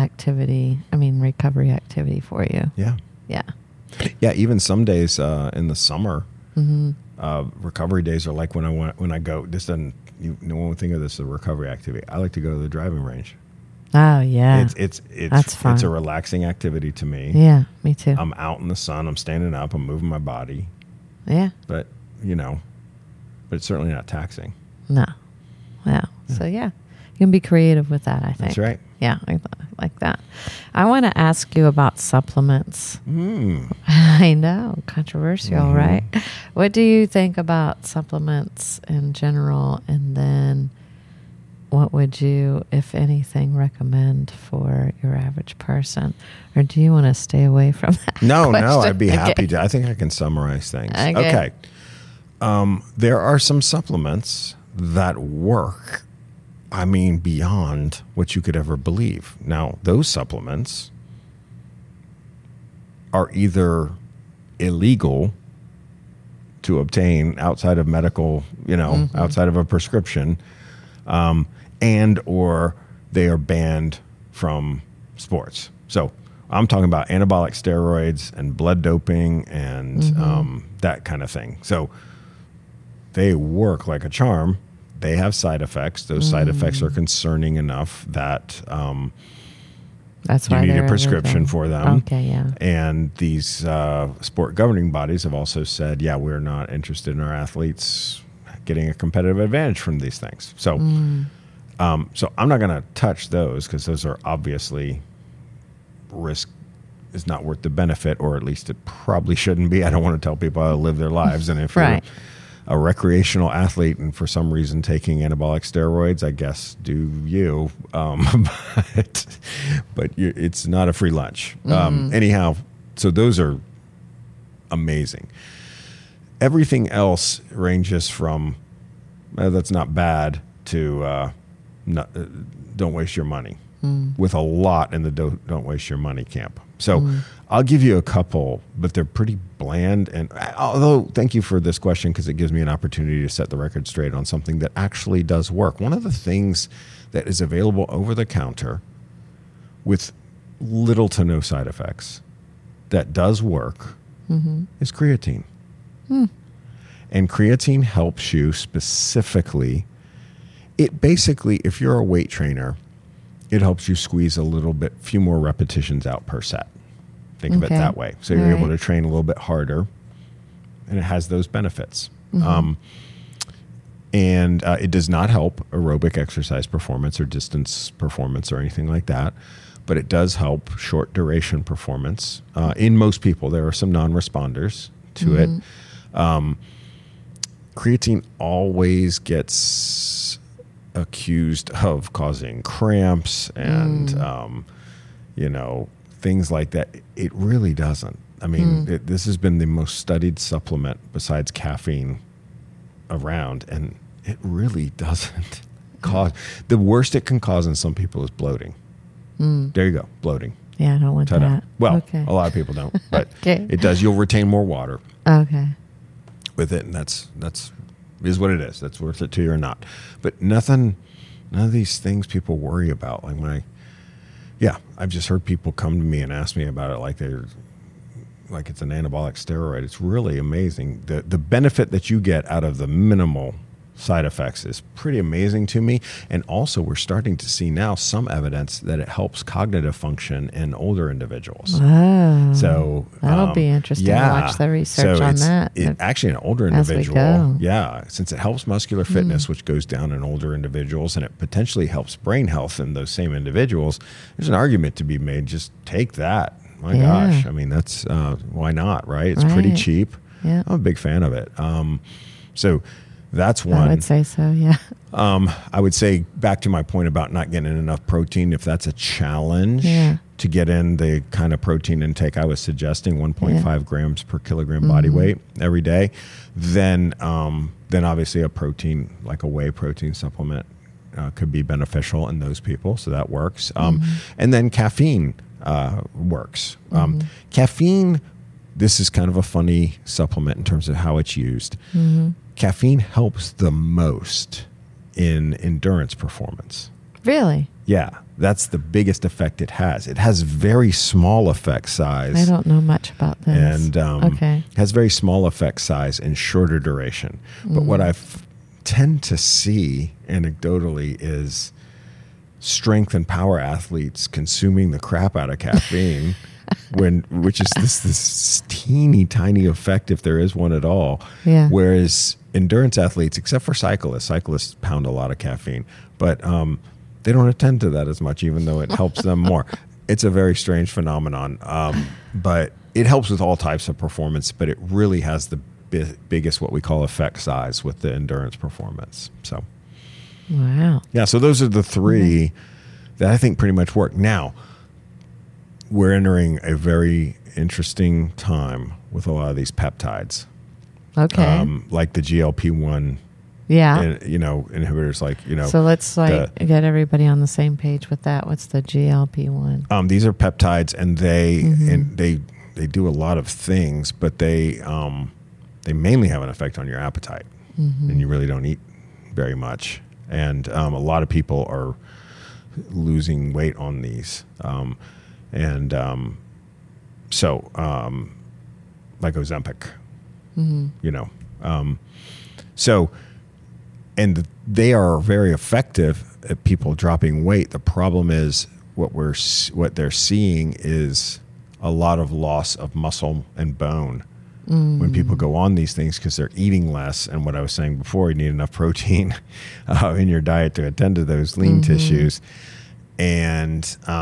recovery activity for you. Yeah. Yeah. Yeah, even some days in the summer, recovery days are like when I go, no one would think of this as a recovery activity. I like to go to the driving range. Oh yeah, it's that's fun. It's a relaxing activity to me. Yeah, me too. I'm out in the sun. I'm standing up. I'm moving my body. Yeah, but it's certainly not taxing. No, yeah. So you can be creative with that. I think that's right. Yeah, like that. I want to ask you about supplements. I know, controversial, right? What do you think about supplements in general? And then what would you, if anything, recommend for your average person? Or do you want to stay away from that? No, question? I'd be happy to. I think I can summarize things. Okay. There are some supplements that work, I mean, beyond what you could ever believe. Now, those supplements are either illegal to obtain outside of medical, outside of a prescription, and or they are banned from sports. So I'm talking about anabolic steroids and blood doping and that kind of thing. So they work like a charm. They have side effects. Those side effects are concerning enough that that's you why need a prescription for them. Okay, yeah. And these sport governing bodies have also said, we're not interested in our athletes getting a competitive advantage from these things. So, so I'm not going to touch those because those are obviously risk is not worth the benefit, or at least it probably shouldn't be. I don't want to tell people how to live their lives. And if right. you're a recreational athlete and for some reason taking anabolic steroids, I guess do you. But it's not a free lunch. Anyhow, so those are amazing. Everything else ranges from that's not bad to don't waste your money, with a lot in the don't waste your money camp. So I'll give you a couple, but they're pretty bland. And although, thank you for this question because it gives me an opportunity to set the record straight on something that actually does work. One of the things that is available over the counter with little to no side effects that does work is creatine. And creatine helps you specifically. It basically, if you're a weight trainer, it helps you squeeze a little bit, few more repetitions out per set. Think of it that way. So you're able to train a little bit harder, and it has those benefits. And it does not help aerobic exercise performance or distance performance or anything like that, but it does help short duration performance. In most people, there are some non-responders to it. Creatine always gets accused of causing cramps and, things like that. It really doesn't. I mean, this has been the most studied supplement besides caffeine around, and it really doesn't cause. The worst it can cause in some people is bloating. There you go, bloating. Yeah, I don't want that. Well, a lot of people don't, but it does. You'll retain more water. Okay. With it, and that's is what it is. That's worth it to you or not. But none of these things people worry about. Like when I've just heard people come to me and ask me about it like it's an anabolic steroid. It's really amazing. The benefit that you get out of the minimal side effects is pretty amazing to me. And also we're starting to see now some evidence that it helps cognitive function in older individuals. Oh, so that'll be interesting to watch the research on that. Actually, an older individual, since it helps muscular fitness, which goes down in older individuals, and it potentially helps brain health in those same individuals, there's an argument to be made. Just take that. My gosh. I mean, that's why not, right? It's pretty cheap. Yeah. I'm a big fan of it. So that's one. I would say so, yeah. I would say back to my point about not getting enough protein, if that's a challenge to get in the kind of protein intake I was suggesting, 1.5 grams per kilogram body weight every day, then obviously a protein, like a whey protein supplement, could be beneficial in those people. So that works. And then caffeine works. Caffeine, this is kind of a funny supplement in terms of how it's used. Caffeine helps the most in endurance performance. Really? Yeah, that's the biggest effect it has. It has very small effect size. I don't know much about this. And has very small effect size and shorter duration. But what I tend to see anecdotally is strength and power athletes consuming the crap out of caffeine. Which is this teeny tiny effect, if there is one at all. Yeah. Whereas endurance athletes, except for cyclists pound a lot of caffeine, but they don't attend to that as much, even though it helps them more. It's a very strange phenomenon, but it helps with all types of performance, but it really has the biggest, what we call effect size with the endurance performance. So, wow. Yeah, so those are the three that I think pretty much work. Now, we're entering a very interesting time with a lot of these peptides. Okay. Like the GLP-1 inhibitors, So let's get everybody on the same page with that. What's the GLP-1? These are peptides, and they do a lot of things, but they mainly have an effect on your appetite, and you really don't eat very much. And a lot of people are losing weight on these, like Ozempic, so. And they are very effective at people dropping weight. The problem is what they're seeing is a lot of loss of muscle and bone when people go on these things because they're eating less. And what I was saying before, you need enough protein in your diet to attend to those lean tissues. And,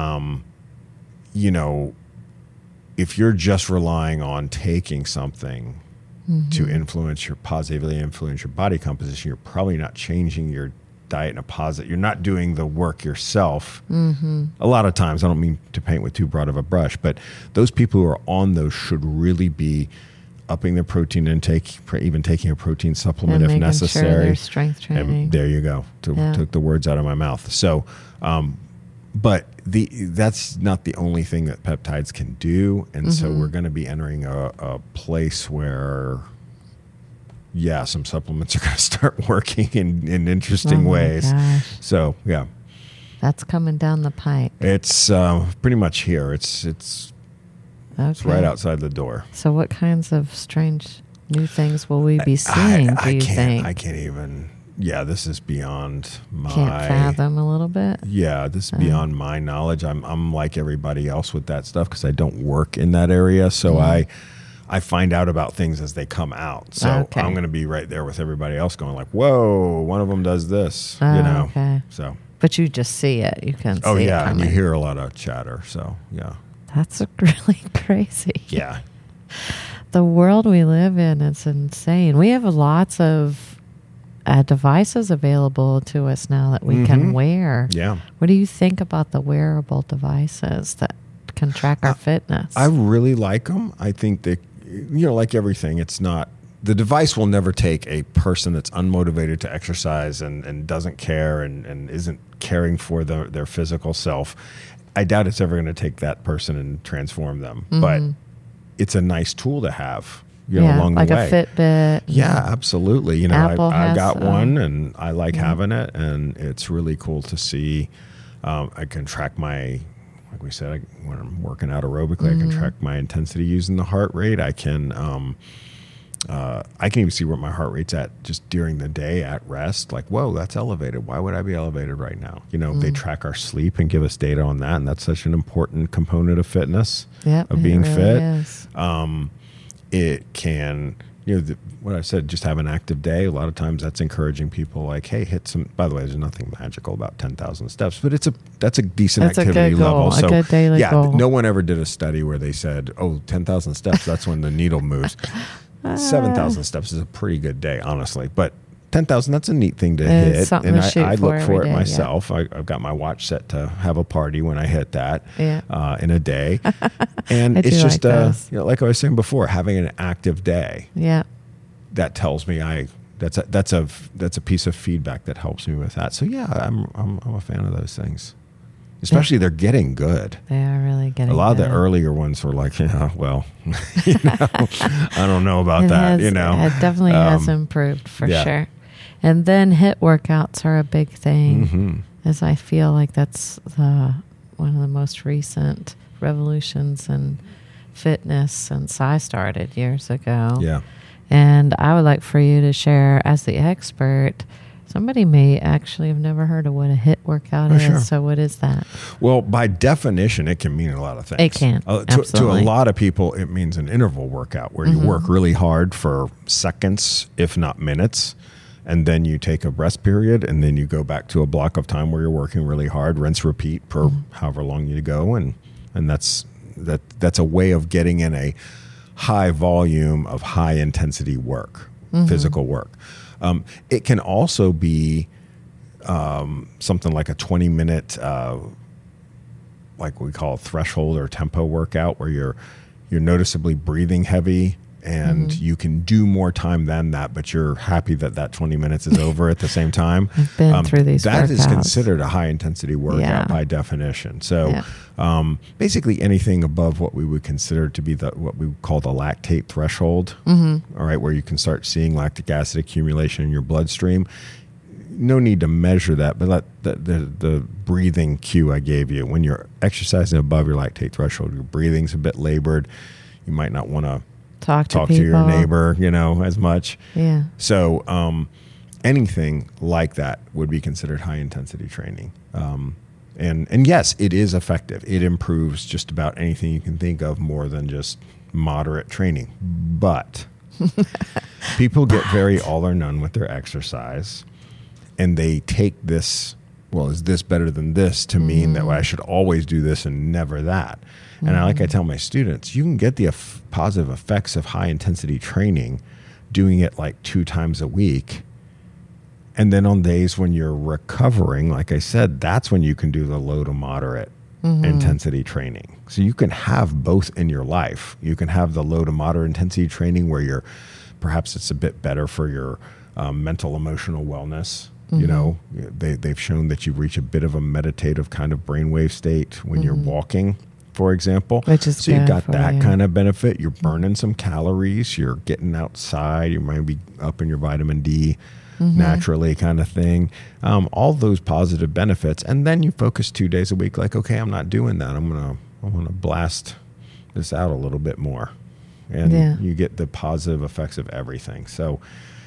if you're just relying on taking something to positively influence your body composition, you're probably not changing your diet in a positive. You're not doing the work yourself. A lot of times, I don't mean to paint with too broad of a brush, but those people who are on those should really be upping their protein intake, even taking a protein supplement if necessary. Sure they're strength training. And there you go. Took the words out of my mouth. So, but that's not the only thing that peptides can do. And so we're going to be entering a place where, some supplements are going to start working in interesting ways. Gosh. So, yeah. That's coming down the pike. It's pretty much here. It's right outside the door. So what kinds of strange new things will we be seeing, do you think? I can't even... Yeah, this is beyond my... Can't fathom a little bit? Yeah, this is beyond my knowledge. I'm like everybody else with that stuff because I don't work in that area. So I find out about things as they come out. So I'm going to be right there with everybody else going like, whoa, one of them does this, Okay. So, but you just see it. You can see it coming. And you hear a lot of chatter. So, yeah. That's really crazy. Yeah. The world we live in, it's insane. We have lots of devices available to us now that we can wear. Yeah. What do you think about the wearable devices that can track our fitness? I really like them. I think that, like everything, it's not, the device will never take a person that's unmotivated to exercise and doesn't care and isn't caring for their physical self. I doubt it's ever going to take that person and transform them. But it's a nice tool to have. Along the way. Like a Fitbit. Yeah, absolutely. Apple I got one and I like having it, and it's really cool to see. I can track like we said, when I'm working out aerobically, I can track my intensity using the heart rate. I can even see where my heart rate's at just during the day at rest. Like, whoa, that's elevated. Why would I be elevated right now? They track our sleep and give us data on that, and that's such an important component of fitness, of being fit. Is. It can, what I said, just have an active day. A lot of times that's encouraging people like, hey, hit some, by the way, there's nothing magical about 10,000 steps, but that's a decent activity level. So, a good daily goal. No one ever did a study where they said, 10,000 steps, that's when the needle moves. 7,000 steps is a pretty good day, honestly. But 10,000, that's a neat thing to hit. And I look for it myself. Yeah. I've got my watch set to have a party when I hit that in a day. And it's just, like I was saying before, having an active day. Yeah. That tells me that's a piece of feedback that helps me with that. So yeah, I'm a fan of those things. Especially they're getting good. They are really getting good. A lot of the earlier ones were like, I don't know about that. It definitely has improved for sure. And then HIIT workouts are a big thing, as I feel like that's one of the most recent revolutions in fitness since I started years ago. Yeah. And I would like for you to share, as the expert, somebody may actually have never heard of what a HIIT workout is. Sure. So what is that? Well, by definition, it can mean a lot of things. It can. To a lot of people, it means an interval workout where you work really hard for seconds, if not minutes. and then you take a rest period, and then you go back to a block of time where you're working really hard, rinse, repeat per however long you go. And that's a way of getting in a high volume of high intensity work, physical work. It can also be something like a 20-minute, like we call threshold or tempo workout, where you're noticeably breathing heavy, and you can do more time than that, but you're happy that 20 minutes is over at the same time. I've been through these That workouts. is considered a high intensity workout by definition. So basically anything above what we would consider to be what we call the lactate threshold, all right, where you can start seeing lactic acid accumulation in your bloodstream. No need to measure that, but the breathing cue I gave you, when you're exercising above your lactate threshold, your breathing's a bit labored. You might not want to talk to your neighbor, as much. Yeah. So anything like that would be considered high intensity training. And yes, it is effective. It improves just about anything you can think of more than just moderate training. But people get very all or none with their exercise, and they take this, well, is this better than this, to mean that I should always do this and never that. And I tell my students, you can get the positive effects of high intensity training doing it like 2 times a week. And then on days when you're recovering, like I said, that's when you can do the low to moderate intensity training. So you can have both in your life. You can have the low to moderate intensity training where perhaps it's a bit better for your mental, emotional wellness. They've shown that you reach a bit of a meditative kind of brainwave state when you're walking, for example. Which is so you've got that kind of benefit. You're burning some calories. You're getting outside. You might be up in your vitamin D naturally, kind of thing. All those positive benefits. And then you focus 2 days a week, like, okay, I'm not doing that. I'm gonna blast this out a little bit more. And you get the positive effects of everything. So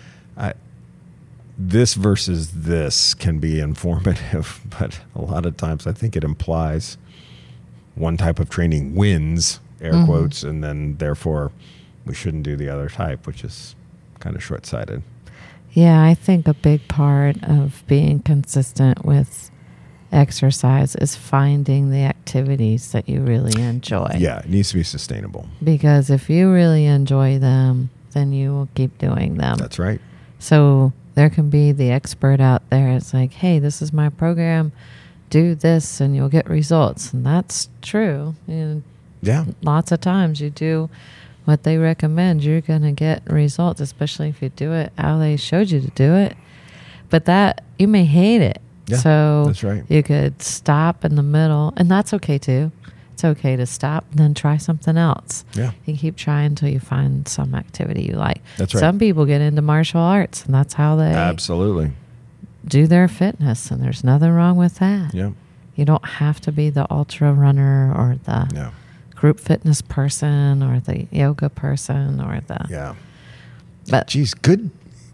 this versus this can be informative, but a lot of times I think it implies one type of training wins, air quotes, and then therefore we shouldn't do the other type, which is kind of short-sighted. Yeah, I think a big part of being consistent with exercise is finding the activities that you really enjoy. Yeah, it needs to be sustainable. Because if you really enjoy them, then you will keep doing them. That's right. So there can be the expert out there. It's like, hey, this is my program. Do this and you'll get results. And that's true. And lots of times you do what they recommend, you're going to get results, especially if you do it how they showed you to do it. But that, you may hate it. Yeah, so that's right. You could stop in the middle, and that's okay too. It's okay to stop and then try something else. Yeah. You keep trying until you find some activity you like. That's right. Some people get into martial arts, and that's how they absolutely do their fitness, and there's nothing wrong with that. Yeah. You don't have to be the ultra runner or the group fitness person or the yoga person or the But geez, good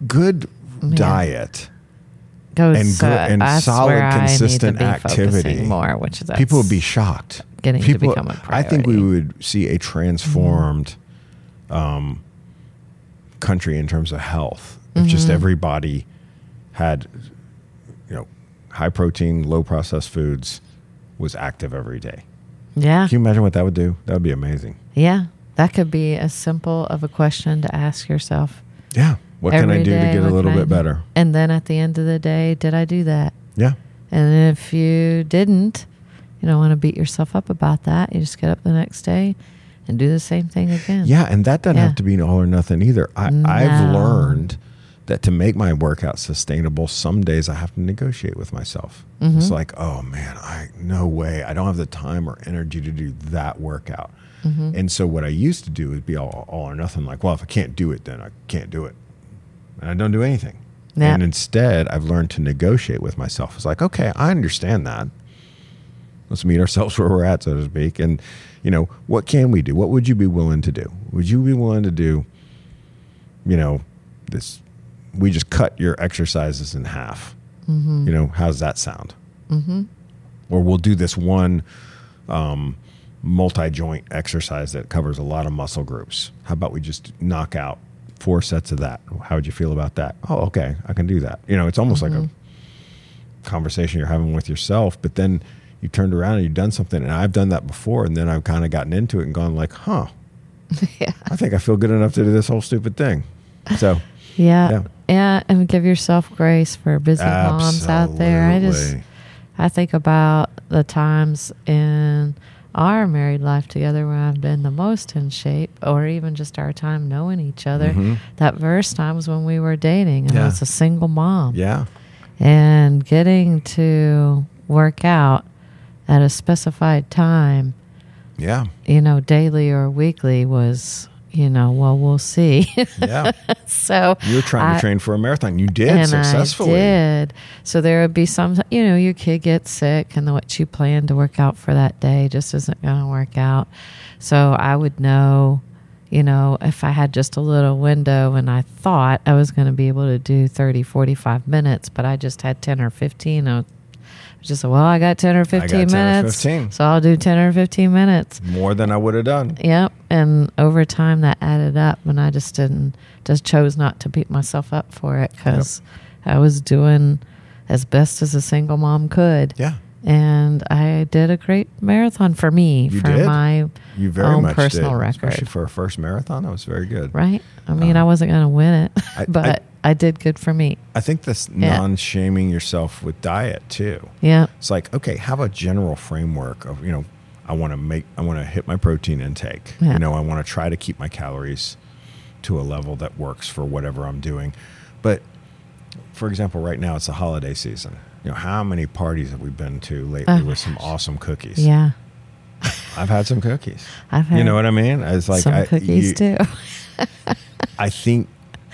diet goes and solid, consistent activity more, which is people would be shocked. To become a priority. I think we would see a transformed country in terms of health if just everybody had, high protein, low processed foods, was active every day. Yeah. Can you imagine what that would do? That would be amazing. Yeah. That could be as simple of a question to ask yourself. Yeah. What can I do to get a little bit better? And then at the end of the day, did I do that? Yeah. And if you didn't, you don't want to beat yourself up about that. You just get up the next day and do the same thing again. Yeah. And that doesn't have to be an all or nothing either. I've learned that to make my workout sustainable, some days I have to negotiate with myself. It's like, oh man, no way. I don't have the time or energy to do that workout. And so what I used to do is be all or nothing. Like, well, if I can't do it, then I can't do it. And I don't do anything. Yeah. And instead, I've learned to negotiate with myself. It's like, okay, I understand that. Let's meet ourselves where we're at, so to speak. And, what can we do? What would you be willing to do? Would you be willing to do, this? We just cut your exercises in half. How's that sound? Or we'll do this one multi-joint exercise that covers a lot of muscle groups. How about we just knock out 4 sets of that. How would you feel about that? Oh, okay, I can do that. You know, it's almost like a conversation you're having with yourself, but then you turned around and you've done something, and I've done that before, and then I've kind of gotten into it and gone like, I think I feel good enough to do this whole stupid thing. So yeah, and give yourself grace for busy moms out there. I think about the times in our married life together where I've been the most in shape, or even just our time knowing each other. Mm-hmm. That first time was when we were dating, and I was a single mom. Yeah. And getting to work out at a specified time, you know, daily or weekly was, you know, well, we'll see. Yeah. So you were trying to train for a marathon. You did successfully. I did. So there would be some, you know, your kid gets sick and what you planned to work out for that day just isn't going to work out. So I would know, you know, if I had just a little window and I thought I was going to be able to do 30, 45 minutes, but I just had 10 or 15, I was just, well, I got 10 or 15 minutes. So I'll do 10 or 15 minutes. More than I would have done. Yep. And over time that added up, and I just chose not to beat myself up for it because I was doing as best as a single mom could. Yeah. And I did a great marathon for me, my own personal record. Especially for a first marathon, that was very good. Right? I mean, I wasn't going to win it, but I did good for me. I think this non-shaming yourself with diet too. Yeah. It's like, okay, have a general framework of, you know, I want to hit my protein intake. Yeah. You know, I want to try to keep my calories to a level that works for whatever I'm doing. But for example, right now it's the holiday season. You know, how many parties have we been to lately with some awesome cookies? Yeah. I've had some cookies. I've had you know what I mean? It's like some cookies too. I think,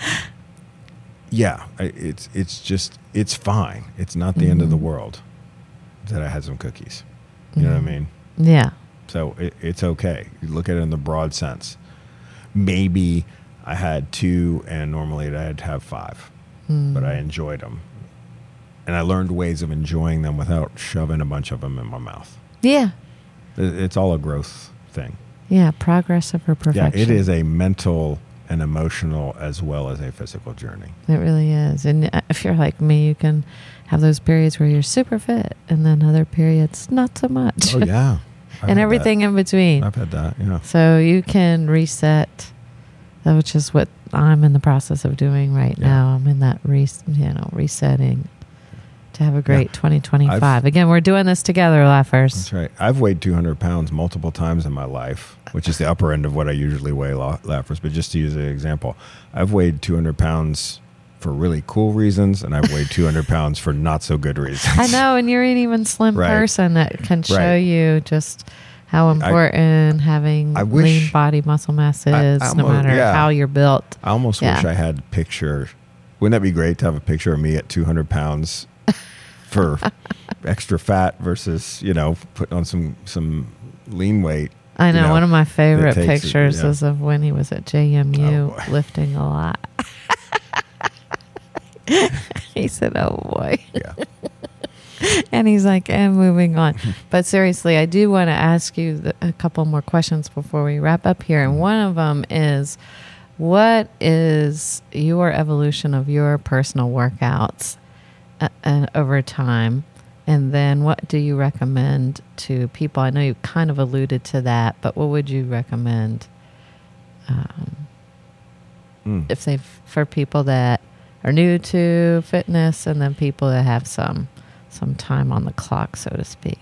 it's fine. It's not the end of the world that I had some cookies. You know what I mean? Yeah. So it's okay. You look at it in the broad sense. Maybe I had 2, and normally I'd have 5, but I enjoyed them. And I learned ways of enjoying them without shoving a bunch of them in my mouth. Yeah. It's all a growth thing. Yeah, progress over perfection. Yeah, it is a mental and emotional as well as a physical journey. It really is. And if you're like me, you can have those periods where you're super fit and then other periods not so much. Oh, yeah. And everything in between. I've had that, yeah. So you can reset, which is what I'm in the process of doing right now. I'm in that resetting to have a great 2025. Again, we're doing this together, Laughers. That's right. I've weighed 200 pounds multiple times in my life, which is the upper end of what I usually weigh, Laughers. But just to use an example, I've weighed 200 pounds for really cool reasons, and I've weighed 200 pounds for not so good reasons. I know, and you're an even slim person that can show you just how important having lean body muscle mass is, no matter how you're built. I almost wish I had a picture. Wouldn't that be great to have a picture of me at 200 pounds for extra fat versus, putting on some lean weight? I know. One of my favorite pictures is of when he was at JMU lifting a lot. He said, "Oh boy." Yeah. And he's like, and moving on. But seriously, I do want to ask you a couple more questions before we wrap up here. And one of them is, what is your evolution of your personal workouts over time? And then what do you recommend to people? I know you kind of alluded to that, but what would you recommend for people that are new to fitness and then people that have some time on the clock, so to speak?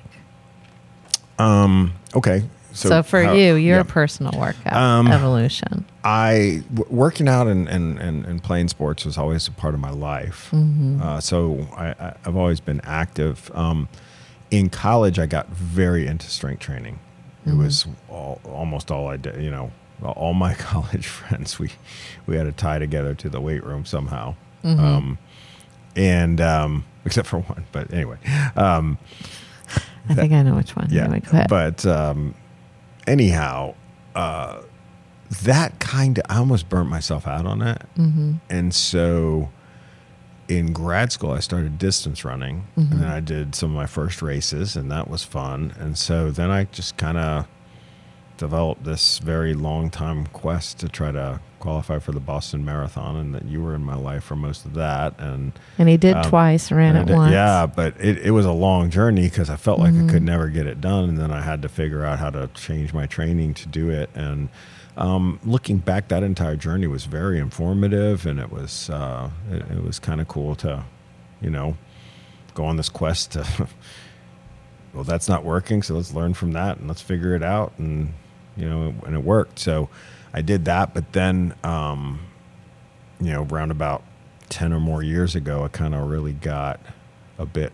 Okay. So for your personal workout evolution. Working out and playing sports was always a part of my life. Mm-hmm. So I've always been active. In college, I got very into strength training. It was almost all I did. All my college friends, we had to tie together to the weight room somehow. Mm-hmm. Except for one, but anyway. I think I know which one. Yeah, anyway, go ahead. But anyhow, that I almost burnt myself out on that. Mm-hmm. And so in grad school, I started distance running, and then I did some of my first races, and that was fun. And so then I just kind of developed this very long time quest to try to qualify for the Boston Marathon, and that you were in my life for most of that. And he did twice, ran it once. Yeah, but it was a long journey because I felt like I could never get it done, and then I had to figure out how to change my training to do it. And looking back, that entire journey was very informative, and it was kind of cool to, go on this quest to. Well, that's not working, so let's learn from that and let's figure it out. And, and it worked. So I did that. But then, around about 10 or more years ago, I kind of really got a bit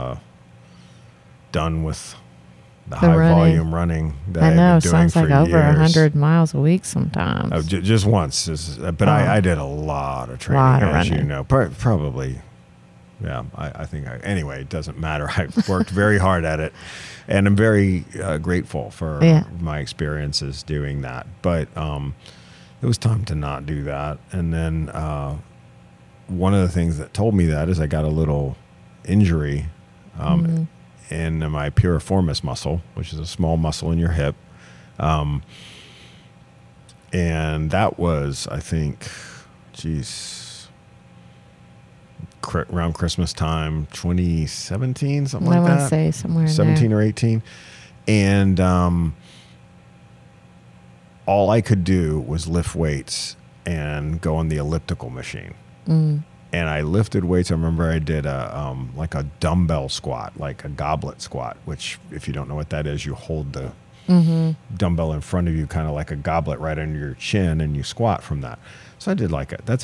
done with the high volume running that I've been doing sounds like over 100 miles a week sometimes. Oh, just once. But I did a lot of training, as you know. Probably. Yeah, I think anyway, it doesn't matter. I worked very hard at it, and I'm very grateful for my experiences doing that. But it was time to not do that. And then one of the things that told me that is I got a little injury in my piriformis muscle, which is a small muscle in your hip. And that was, I think, around Christmas time, 2017, something like that. I want to say somewhere 17 there. Or 18. And all I could do was lift weights and go on the elliptical machine. And I lifted weights. I remember I did like a dumbbell squat, like a goblet squat, which if you don't know what that is, you hold the dumbbell in front of you, kind of like a goblet right under your chin, and you squat from that. So I did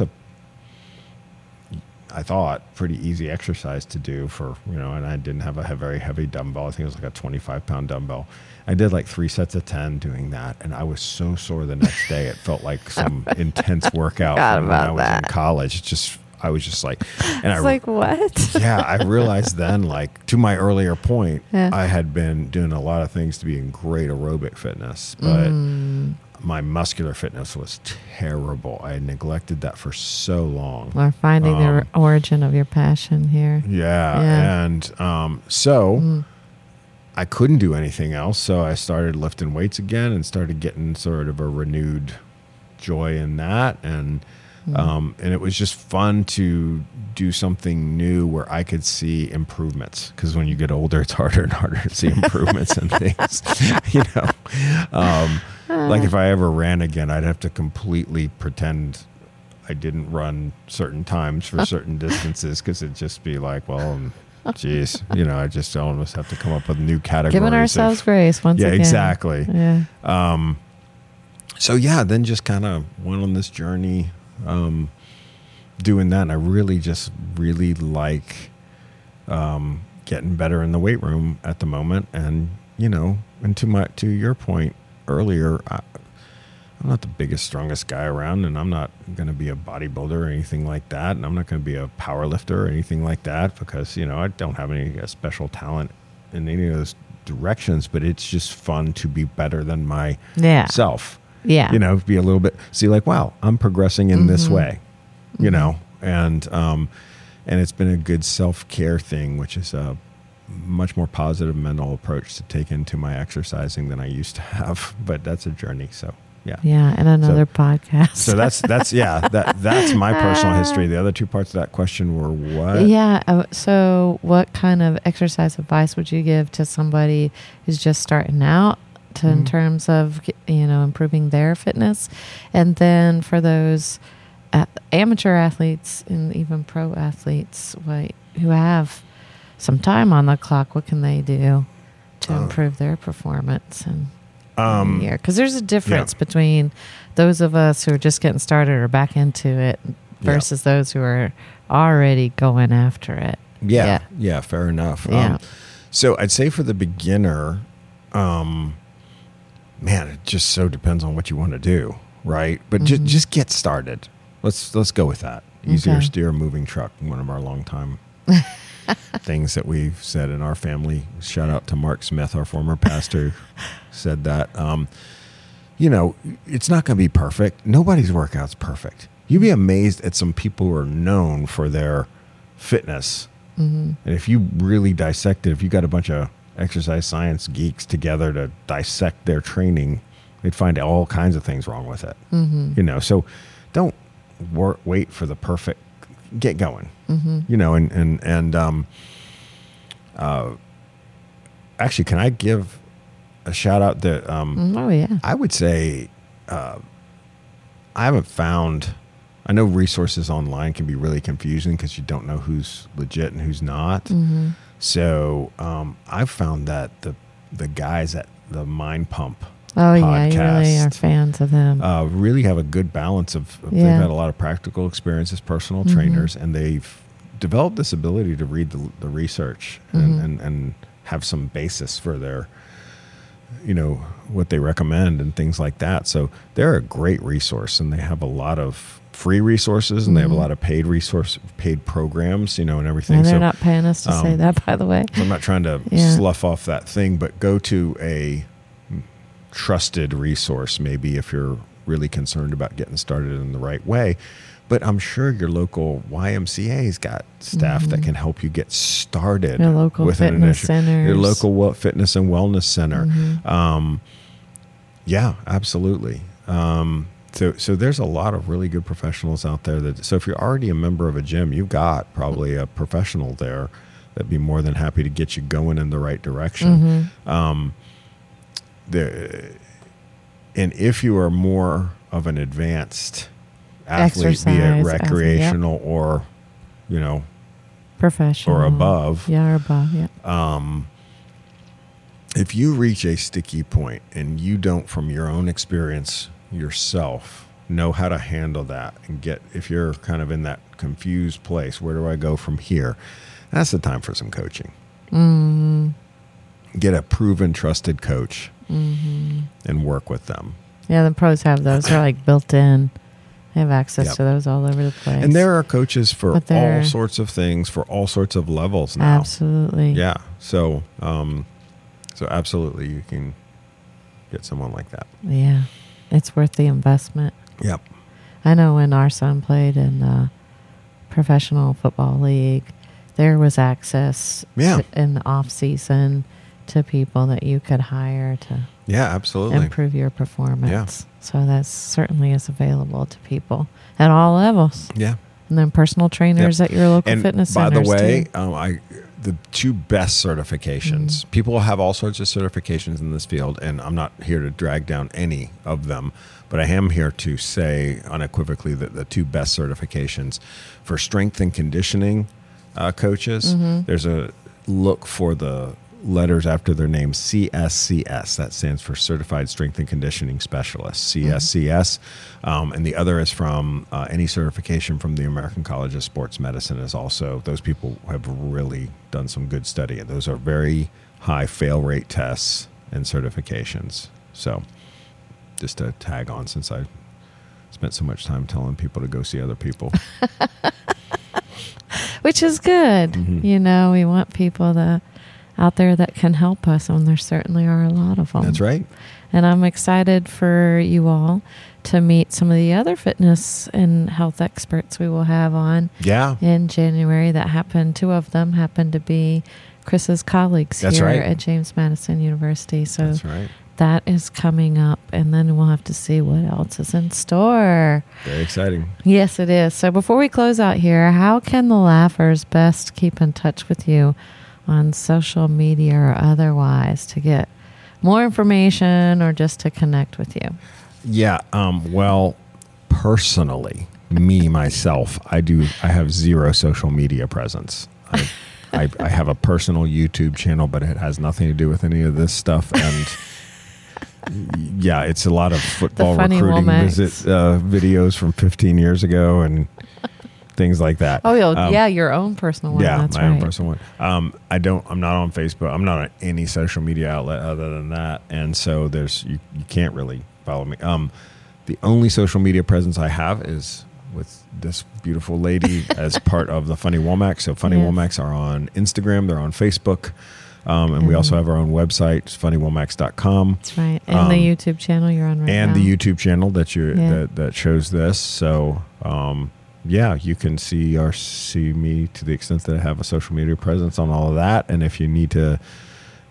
I thought pretty easy exercise to do for, and I didn't have a very heavy dumbbell. I think it was like a 25-pound dumbbell. I did like 3 sets of 10 doing that. And I was so sore the next day. It felt like some intense workout from when I was in college. I was just like, and I was like, what? Yeah. I realized then, like, to my earlier point, I had been doing a lot of things to be in great aerobic fitness, but my muscular fitness was terrible. I had neglected that for so long. We're finding the origin of your passion here. Yeah. And so I couldn't do anything else. So I started lifting weights again and started getting sort of a renewed joy in that. And it was just fun to do something new where I could see improvements. Because when you get older, it's harder and harder to see improvements in things, like if I ever ran again, I'd have to completely pretend I didn't run certain times for certain distances, because it'd just be like, well, geez, I just almost have to come up with new categories. Giving ourselves grace once again. Yeah, exactly. Yeah. So then just kind of went on this journey doing that. And I really like getting better in the weight room at the moment. And, and to your point earlier, I'm not the biggest, strongest guy around, and I'm not going to be a bodybuilder or anything like that. And I'm not going to be a power lifter or anything like that, because, I don't have any special talent in any of those directions, but it's just fun to be better than myself. Yeah. Be a little bit, see like, wow, I'm progressing in this way, and it's been a good self-care thing, which is a much more positive mental approach to take into my exercising than I used to have, but that's a journey. So yeah, and another podcast. So that's that's my personal history. The other two parts of that question were what? Yeah. So what kind of exercise advice would you give to somebody who's just starting out in terms of, improving their fitness? And then for those amateur athletes and even pro athletes who have some time on the clock, what can they do to improve their performance and year? Because there's a difference between those of us who are just getting started or back into it versus those who are already going after it. Yeah, fair enough. So I'd say for the beginner, it just so depends on what you want to do, right? But just get started. Let's go with that. Easier steer a moving truck, one of our longtime things that we've said in our family. Shout out to Mark Smith, our former pastor, said that. It's not going to be perfect. Nobody's workout's perfect. You'd be amazed at some people who are known for their fitness. And if you really dissect it, if you got a bunch of exercise science geeks together to dissect their training, they'd find all kinds of things wrong with it. You know, so don't wait for the perfect. Get going. You know, and actually, can I give a shout out that? Oh yeah. I would say I haven't found. I know resources online can be really confusing because you don't know who's legit and who's not. So I've found that the guys at the Mind Pump podcast, you really are fans of them. really have a good balance of they've had a lot of practical experience as personal trainers, and they've developed this ability to read the research and have some basis for their, you know, what they recommend and things like that. So they're a great resource, and they have a lot of free resources, and they have a lot of paid programs, you know, and everything. And they're so, not paying us to say that, by the way. So I'm not trying to slough off that thing, but go to a trusted resource, maybe if you're really concerned about getting started in the right way. But I'm sure your local YMCA's got staff that can help you get started. Your local with fitness centers. Your local fitness and wellness center. Yeah, absolutely. So there's a lot of really good professionals out there. So if you're already a member of a gym, you've got probably a professional there that'd be more than happy to get you going in the right direction. And if you are more of an advanced athlete, be it recreational or, you know, professional or above. Yeah, or above, yeah. If you reach a sticky point and you don't, from your own experience yourself, know how to handle that and if you're kind of in that confused place, where do I go from here? That's the time for some coaching. Get a proven, trusted coach and work with them. Yeah, the pros have those. They're like built in. They have access to those all over the place. And there are coaches for all sorts of things, for all sorts of levels now. Absolutely. Yeah. So absolutely, you can get someone like that. Yeah. It's worth the investment. Yep. I know when our son played in the professional football league, there was access in the off season to people that you could hire to absolutely improve your performance. Yeah. So that certainly is available to people at all levels. Yeah. And then personal trainers at your local fitness centers. By the way, the two best certifications, people have all sorts of certifications in this field, and I'm not here to drag down any of them, but I am here to say unequivocally that the two best certifications for strength and conditioning coaches, there's a look for the letters after their name, CSCS. That stands for Certified Strength and Conditioning Specialist, CSCS. And the other is from any certification from the American College of Sports Medicine is also, those people have really done some good study. And those are very high fail rate tests and certifications. So just to tag on, since I spent so much time telling people to go see other people. Which is good. You know, we want people out there that can help us, and there certainly are a lot of them. That's right. And I'm excited for you all to meet some of the other fitness and health experts we will have on in January. Two of them happen to be Chris's colleagues at James Madison University. So that is coming up, and then we'll have to see what else is in store. Very exciting. Yes, it is. So before we close out here, how can the Laughers best keep in touch with you on social media or otherwise to get more information or just to connect with you? Yeah. Well, personally, myself, I have zero social media presence. I have a personal YouTube channel, but it has nothing to do with any of this stuff. And yeah, it's a lot of football recruiting videos from 15 years ago and things like that. Oh, your own personal one. Yeah, that's my own personal one. I'm not on Facebook. I'm not on any social media outlet other than that. And so you can't really follow me. The only social media presence I have is with this beautiful lady as part of the Funny Womack. So Funny Womacs are on Instagram. They're on Facebook. And we also have our own website, funnywomacs.com. That's right. And the YouTube channel you're on right now. And the YouTube channel that that shows this. So, you can see me to the extent that I have a social media presence on all of that. And if you need to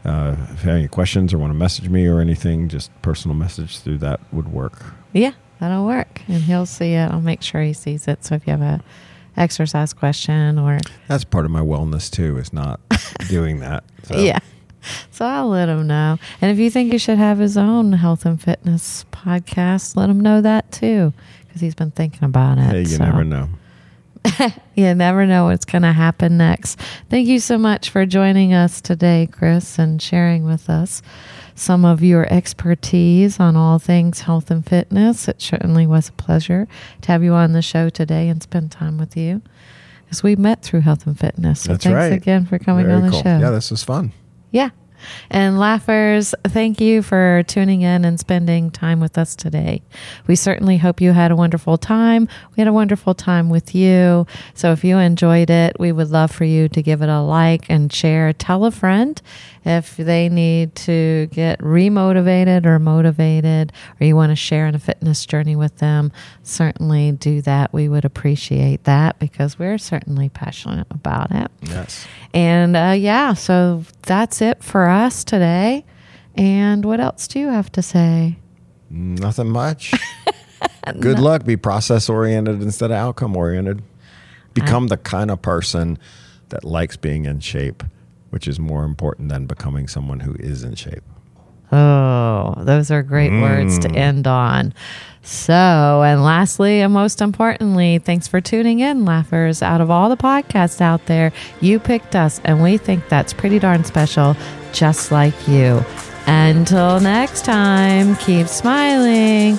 if you have any questions or want to message me or anything, just personal message through that would work. Yeah, that'll work. And he'll see it. I'll make sure he sees it. So if you have a exercise question or... That's part of my wellness too, is not doing that. So. Yeah. So I'll let him know. And if you think he should have his own health and fitness podcast, let him know that too, because he's been thinking about it. Hey, you never know. You never know what's going to happen next. Thank you so much for joining us today, Chris, and sharing with us some of your expertise on all things health and fitness. It certainly was a pleasure to have you on the show today and spend time with you, as we met through health and fitness. So That's thanks right. again for coming Very on the cool. show. Yeah, this was fun. Yeah. And laughers, thank you for tuning in and spending time with us today. We certainly hope you had a wonderful time. We had a wonderful time with you. So if you enjoyed it, we would love for you to give it a like and share. Tell a friend if they need to get remotivated or motivated, or you want to share in a fitness journey with them. Certainly do that. We would appreciate that, because we're certainly passionate about it. Yes. And so that's it for us today. And what else do you have to say? Nothing much. Good luck. Be process oriented instead of outcome oriented. Become the kind of person that likes being in shape, which is more important than becoming someone who is in shape. Oh, those are great words to end on. So, and lastly, and most importantly, thanks for tuning in, laughers. Out of all the podcasts out there, you picked us, and we think that's pretty darn special, just like you. Until next time, keep smiling.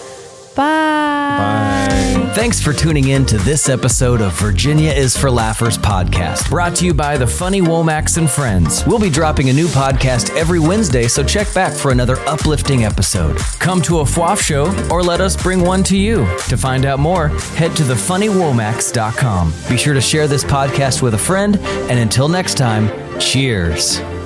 Bye. Thanks for tuning in to this episode of Virginia is for Laughers podcast, brought to you by the Funny Womax and Friends. We'll be dropping a new podcast every Wednesday, so check back for another uplifting episode. Come to a FWAF show or let us bring one to you. To find out more, head to thefunnywomax.com. Be sure to share this podcast with a friend, and until next time, cheers.